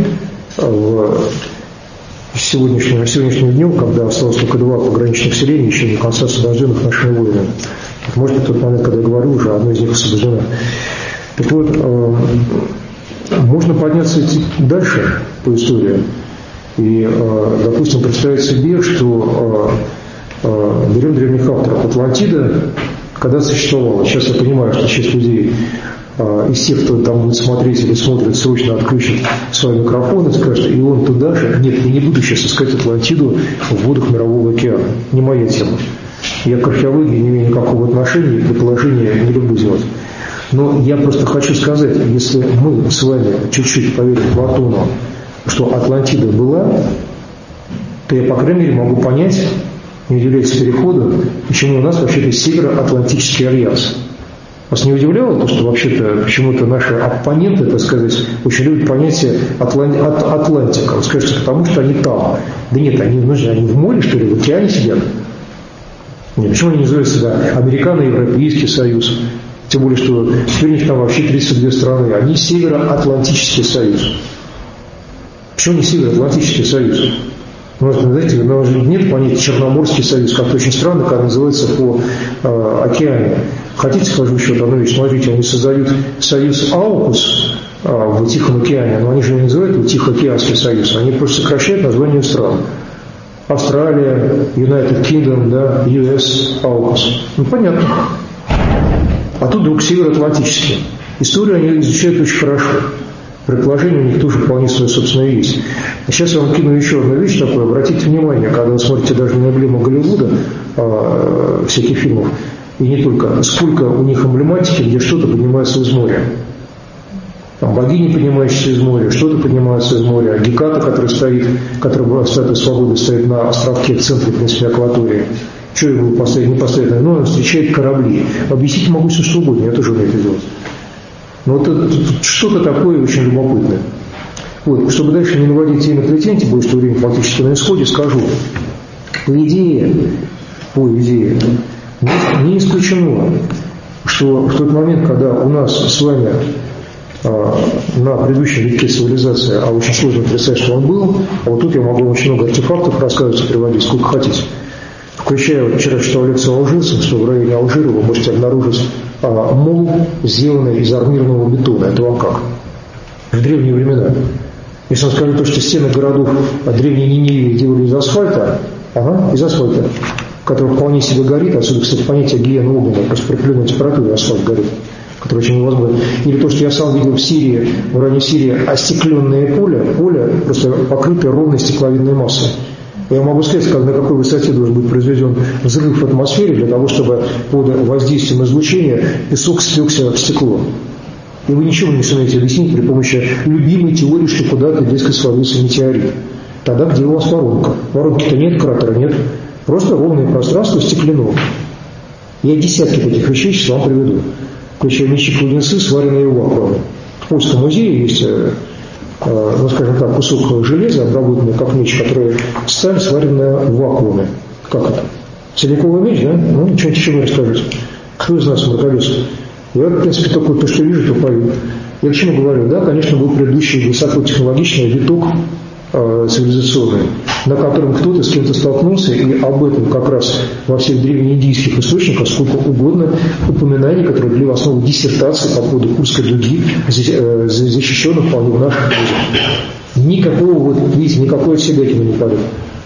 в сегодняшним, сегодняшним днем, когда осталось только два пограничных селения, еще до конца освобожденных нашими воинами. Может быть, в тот момент, когда я говорю, уже одно из них освобождено. Так вот, э, можно подняться идти дальше по истории и, э, допустим, представить себе, что э, э, берем древних авторов. Атлантида, когда существовала, сейчас я понимаю, что часть людей э, из тех, кто там будет смотреть или смотрит, срочно отключит свои микрофоны и скажет, и он туда же. Нет, я не буду сейчас искать Атлантиду в водах Мирового океана. Не моя тема. Я к археологии не имею никакого отношения, предположения не люблю делать. Но я просто хочу сказать, если мы с вами чуть-чуть поверим Платону, что Атлантида была, то я, по крайней мере, могу понять, не удивляясь переходу, почему у нас вообще-то Североатлантический альянс. Вас не удивляло то, что вообще-то почему-то наши оппоненты, так сказать, очень любят понятие Атлан... от Атлантика? Вы скажете, потому что они там. Да нет, они, ну, они в море, что ли, в океане сидят? Нет, почему они называют себя Американо-Европейский союз? Тем более, что теперь у них там вообще тридцать две страны. Они Североатлантический союз. Почему не Североатлантический союз? Ну, знаете, у нас же нет понятия Черноморский союз, как-то очень странно, как называется по э, океане. Хотите, скажу еще одну вещь? Смотрите, они создают союз Аукус э, в Тихом океане, но они же не называют его Тихоокеанский союз, они просто сокращают название стран. Австралия, United Kingdom, да, ю эс, Аукус. Ну, понятно. А тут вдруг Североатлантический. Историю они изучают очень хорошо. Предположения у них тоже вполне свое собственное есть. А сейчас я вам кину еще одну вещь такую. Обратите внимание, когда вы смотрите даже на эмблему Голливуда, э, всяких фильмов, и не только, сколько у них эмблематики, где что-то поднимается из моря. Там богини, поднимающиеся из моря, что-то поднимается из моря. Геката, которая стоит, которая в статуе свободы стоит на островке в центре, в принципе, акватории. Что его поставить, не поставить? Но он встречает корабли. Объяснить могу все что угодно, я тоже умею это делать. Но вот это, что-то такое очень любопытное. Вот, чтобы дальше не наводить тему плетень, тем более, что время фактически на исходе, скажу. По идее, по идее, не исключено, что в тот момент, когда у нас с вами а, на предыдущем витке цивилизации, а очень сложно представить, что он был, а вот тут я могу очень много артефактов рассказывать и приводить, сколько хотите. Включая, вот вчера читал лекцию алжирцам, что в районе Алжира вы можете обнаружить а, мол, сделанный из армированного бетона. Это вам как? В древние времена. Если он скажет, то, что стены городов древней Ниневии делали из асфальта, ага, из асфальта, который вполне себе горит, отсюда, кстати, понятие гиена огненной, просто при определенной температуре асфальт горит, который очень невозможно. Или то, что я сам видел в Сирии, в районе Сирии, остекленное поле, поле просто покрытое ровной стекловидной массой. Я могу сказать, как, на какой высоте должен быть произведен взрыв в атмосфере для того, чтобы под воздействием излучения песок спекся в стекло. И вы ничего не сумеете объяснить при помощи любимой теории, что куда-то, дескать, свалился метеорит. Тогда где у вас воронка? Воронки-то нет, кратера нет. Просто ровное пространство стеклено. Я десятки таких вещей сейчас вам приведу. включая мечи леденцы, сваренные в вакууме. В Польском музее есть, ну скажем так, кусок железа, обработанный как меч, который сталь, сваренная в вакууме. Как это? Целиковый меч, да? Ну, что-нибудь еще мне расскажите. Кто из нас мракобес? Я, в принципе, только то, что вижу, то пою. Я к чему говорю? Да, конечно, был предыдущий высокотехнологичный виток э, цивилизационный, на котором кто-то с кем-то столкнулся, и об этом как раз во всех древнеиндийских источниках сколько угодно упоминаний, которые легли в основу диссертации по поводу Курской дуги, э, защищенных вполне в наших книгах. Никакого, вот, видите, никакой отсебятины не падает.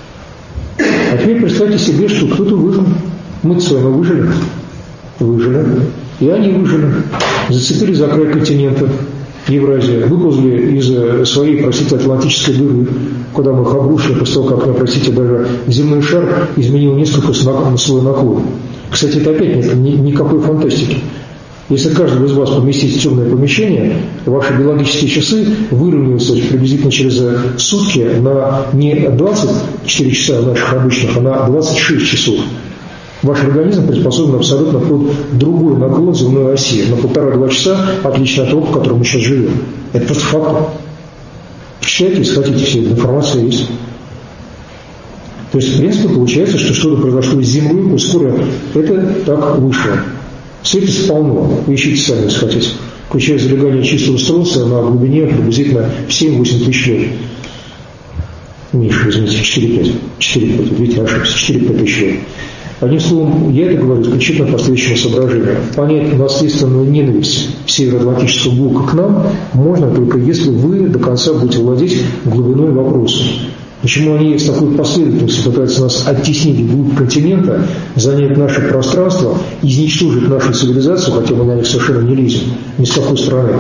А теперь представьте себе, что кто-то выжил. Мы-то с вами выжили. Выжили. И они выжили. Зацепили за край континента Евразия, выползли из своей, простите, атлантической дыры, куда мы их обрушили, после того, как, простите, даже земной шар изменил несколько слоев наклона. Кстати, это опять нет ни, никакой фантастики. Если каждого из вас поместить в темное помещение, ваши биологические часы выровняются приблизительно через сутки на не двадцать четыре часа наших обычных, а на двадцать шесть часов. Ваш организм приспособлен абсолютно под другой наклон земной оси, на полтора-два часа, отлично от того, в котором мы сейчас живем. Это просто факт. Почитайте, если хотите, вся эта информация есть. То есть, в принципе, получается, что что-то произошло с Землей, скоро это так вышло. Свидетельств полно. Вы ищите сами, если хотите. Включая залегание чистого стронция на глубине приблизительно семь-восемь тысяч лет. Меньше, извините, четыре-пять. четыре-пять, видите, я ошибся. четыре-пять тысяч лет. Одним словом, я это говорю исключительно по следующему соображению. Понять наследственную ненависть Североатлантического блока к нам можно только если вы до конца будете владеть глубиной вопроса. Почему они с такой последовательностью пытаются нас оттеснить вглубь континента, занять наше пространство, изничтожить нашу цивилизацию, хотя мы на них совершенно не лезем, ни с какой стороны.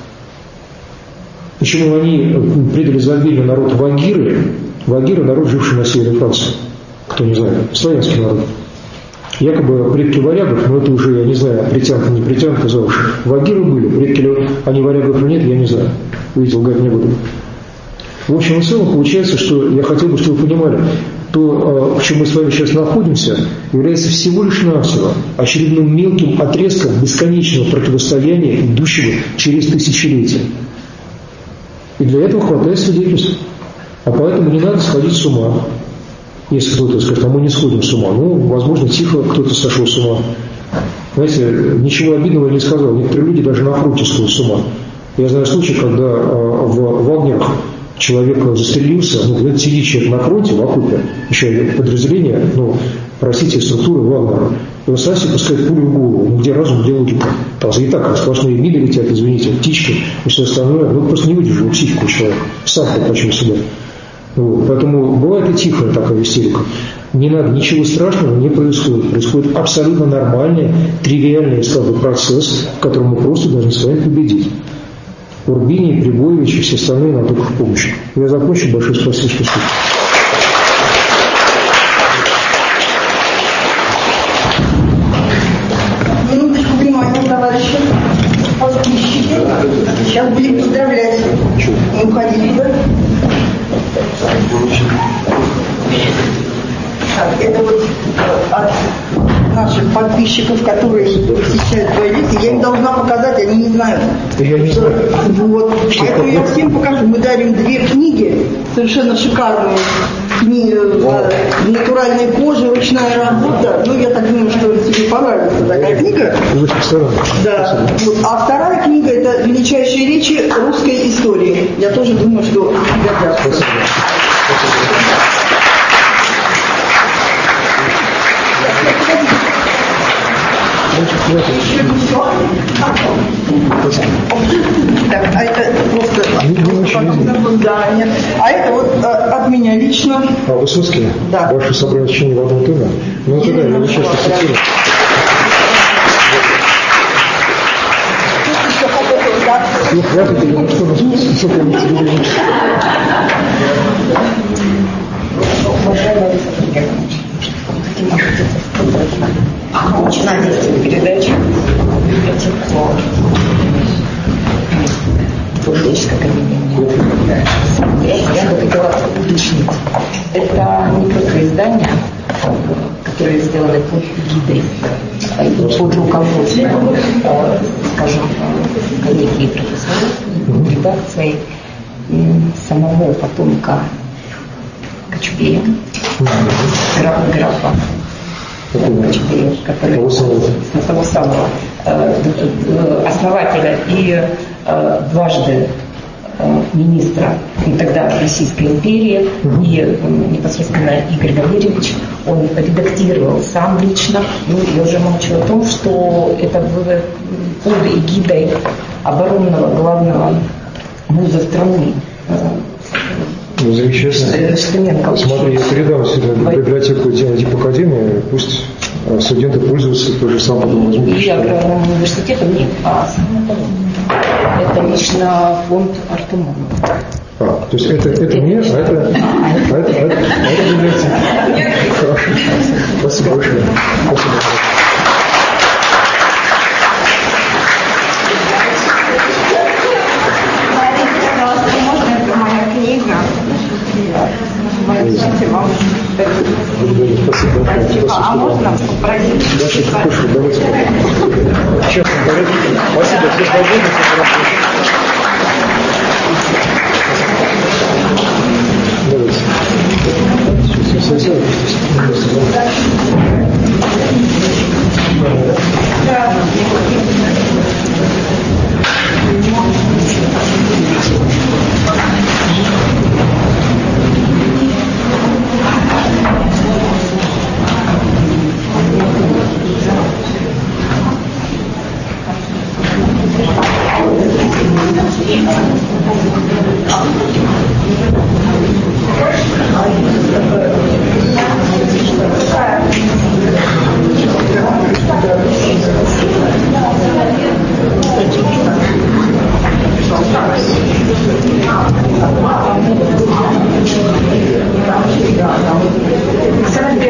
Почему они предали забвению народ Вагиры? Вагиры – народ, живший на севере Франции. Кто не знает, славянский народ. Якобы предки варягов, но это уже, я не знаю, притянка, не притянка за уши. Вагиры были, предки ли они варягов или нет, я не знаю. Видите, лгать не буду. В общем и целом получается, что я хотел бы, чтобы вы понимали, то, в чем мы с вами сейчас находимся, является всего лишь навсего очередным мелким отрезком бесконечного противостояния, идущего через тысячелетия. И для этого хватает свидетельств. А поэтому не надо сходить с ума. Если кто-то скажет, а мы не сходим с ума, ну, возможно, тихо кто-то сошел с ума. Знаете, ничего обидного я не сказал. Некоторые люди даже на фронте сходят с ума. Я знаю случай, когда в Вагнерах человек застрелился, ну, это сидит человек на фронте, в окопе, еще подразделение, ну, простите, структуры Вагнера. И он сразу пускает пулю в голову. Ну, где разум, где логика? Там и так сплошные мили летят, извините, птички и все остальное. Ну, просто не выдержал психику человека. Сам почему себя. Вот. Поэтому бывает и тихая такая истерика. Не надо, ничего страшного не происходит. Происходит абсолютно нормальный, тривиальный, сказал бы, процесс, в котором мы просто должны с вами победить. Урбини, Прибоевич и все остальные нам только в помощь. Я закончу. Большое спасибо, что слушали. Минуточку внимания, товарищи. Подписчики. Сейчас будем поздравлять. Не уходили бы. Так, это вот от наших подписчиков, которые посещают твои лекции, я им должна показать, они не знают. Я не знаю. Вот. Поэтому я всем покажу. Мы дарим две книги, совершенно шикарные. Книги в натуральной коже, ручная работа. Ну, я так думаю, что тебе понравится такая книга. Да. Вот. А вторая книга – это величайшие речи русской истории. Я тоже думаю, что годятся. Еще ничего. Так, а это просто да, нет. А это вот а, от меня лично. А Высоцкий? Да. Больше собрали течение в одном томе. Ну, это да, я не часто цитирую. Ну, хватит, или ну что, насколько я не цитирую. Уважаемые начинать эту передачу Тургеневской академии. Я бы хотела уточнить. Это не только издание, которое сделано по гидрии. под руководством, скажем, коллеги и профессоров, редакцией самого потомка Кочубея, графа Кочубея, который того самого основателя и дважды министра тогда Российской империи, и непосредственно Игорь Валерьевич, он редактировал сам лично. Ну, я уже молчу о том, что это было под эгидой оборонного главного вуза страны. Ну, замечательно. Штеменко. Смотри, я передам сюда в библиотеку типа академии, пусть студенты пользуются тоже самым потом возьмут. И аграрным университетом нет, а это лично фонд Артемонова. А, то есть это, это мне, а это, а это, а это, а это библиотека. Хорошо. Спасибо большое. Спасибо. Спасибо. Спасибо. А можно попросить? Дальше, давайте. Честно говоря, спасибо, все свободны.